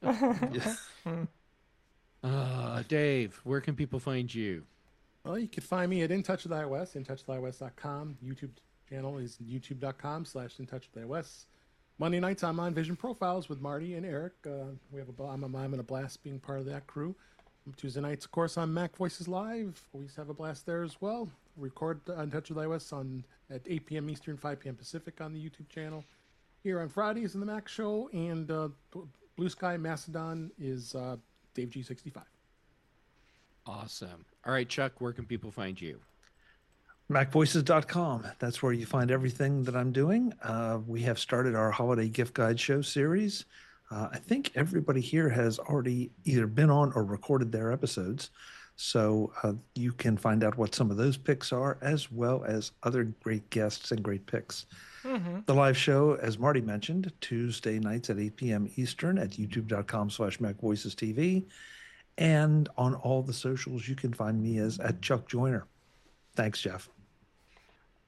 A: Dave, where can people find you?
B: Well, you can find me at In Touch with iOS, intouchwithios.com. YouTube channel is youtube.com/intouchwithios. Monday nights I'm on Vision Profiles with Marty and Eric. I'm having a blast being part of that crew. Tuesday nights, of course, on Mac Voices Live. Always have a blast there as well. Record In Touch with iOS at 8 p.m. Eastern, 5 p.m. Pacific on the YouTube channel. Here on Fridays in the Mac Show, and Blue Sky Mastodon is Dave G65.
A: Awesome. All right, Chuck, where can people find you?
E: MacVoices.com. That's where you find everything that I'm doing. We have started our holiday gift guide show series. I think everybody here has already either been on or recorded their episodes. So you can find out what some of those picks are, as well as other great guests and great picks. The live show, as Marty mentioned, Tuesday nights at 8 p.m. Eastern at youtube.com/MacVoicesTV. And on all the socials, you can find me as at Chuck Joyner. Thanks, Jeff.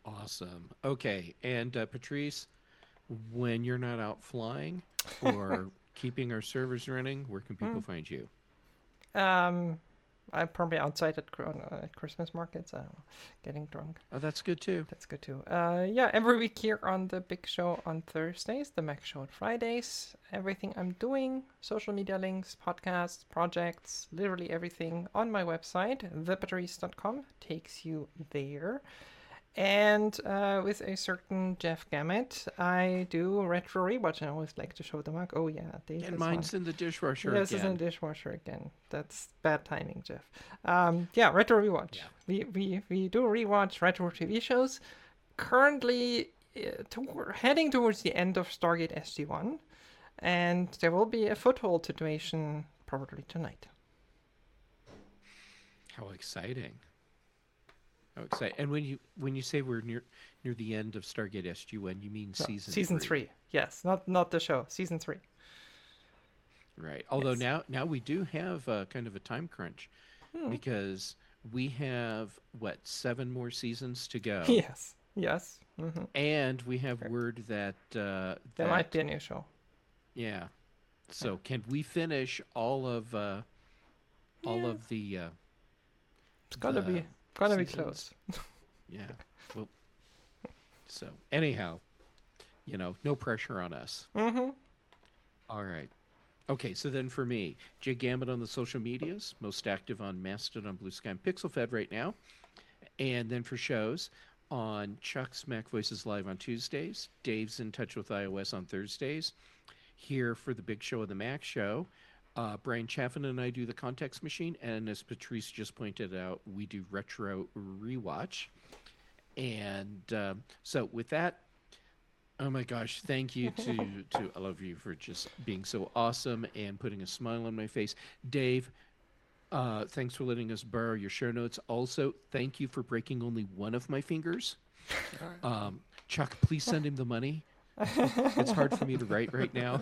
A: Awesome. Okay, and Patrice, when you're not out flying or keeping our servers running, where can people find you?
C: Um, I'm probably outside at Christmas markets. I don't know, getting drunk.
A: Oh, that's good too.
C: That's good too. Yeah, every week here on the Big Show on Thursdays, the Mac Show on Fridays. Everything I'm doing, social media links, podcasts, projects, literally everything on my website, thepatrice.com, takes you there. And with a certain Jeff Gamet, I do retro rewatch. I always like to show the Mac. Oh yeah, Dave
A: And
C: has
A: mine's
C: one.
A: in the dishwasher
C: Yes, it's in
A: again.
C: the dishwasher again. That's bad timing, Jeff. Yeah, retro rewatch.
A: Yeah.
C: We do rewatch retro TV shows. Currently, heading towards the end of Stargate SG-1, and there will be a foothold situation probably tonight.
A: How exciting! How exciting! And when you say we're near the end of Stargate SG-1, you mean
C: No,
A: season
C: three. Yes, not the show. Season 3.
A: Right. Although
C: Yes.
A: now we do have kind of a time crunch because we have what 7 more seasons to go,
C: Yes. Yes.
A: and we have word that
C: There
A: that
C: might be a new show.
A: yeah. So can we finish all of the
C: It's gotta
A: the
C: be
A: seasons?
C: close.
A: Yeah. Well. So anyhow, no pressure on us.
C: Mm-hmm.
A: All right. Okay, so then for me, Jay Gammett on the social medias, most active on Mastodon, Blue Sky, and PixelFed right now. And then for shows, on Chuck's Mac Voices Live on Tuesdays, Dave's In Touch with iOS on Thursdays. Here for the Big Show of the Mac Show, Brian Chaffin and I do the Context Machine, and as Patrice just pointed out, we do Retro Rewatch. And so with that, oh my gosh, thank you to all of you for just being so awesome and putting a smile on my face. Dave, thanks for letting us borrow your show notes. Also, thank you for breaking only one of my fingers. Chuck, please send him the money. It's hard for me to write right now.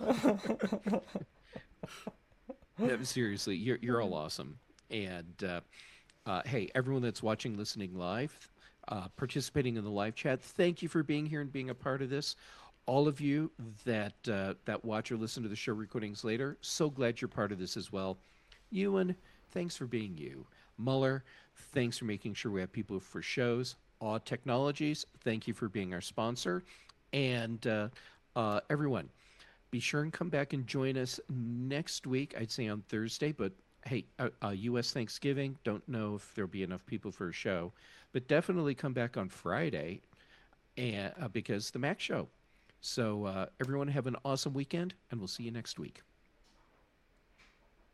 A: No, seriously, you're all awesome. And hey, everyone that's watching, listening live, participating in the live chat, thank you for being here and being a part of this. All of you that watch or listen to the show recordings later, so glad you're part of this as well. Ewan, thanks for being you. Muller, thanks for making sure we have people for shows. Awe Technologies, thank you for being our sponsor. And everyone, be sure and come back and join us next week. I'd say on Thursday, but hey, U.S. Thanksgiving. Don't know if there'll be enough people for a show, but definitely come back on Friday, and because the Mac Show. So everyone have an awesome weekend, and we'll see you next week.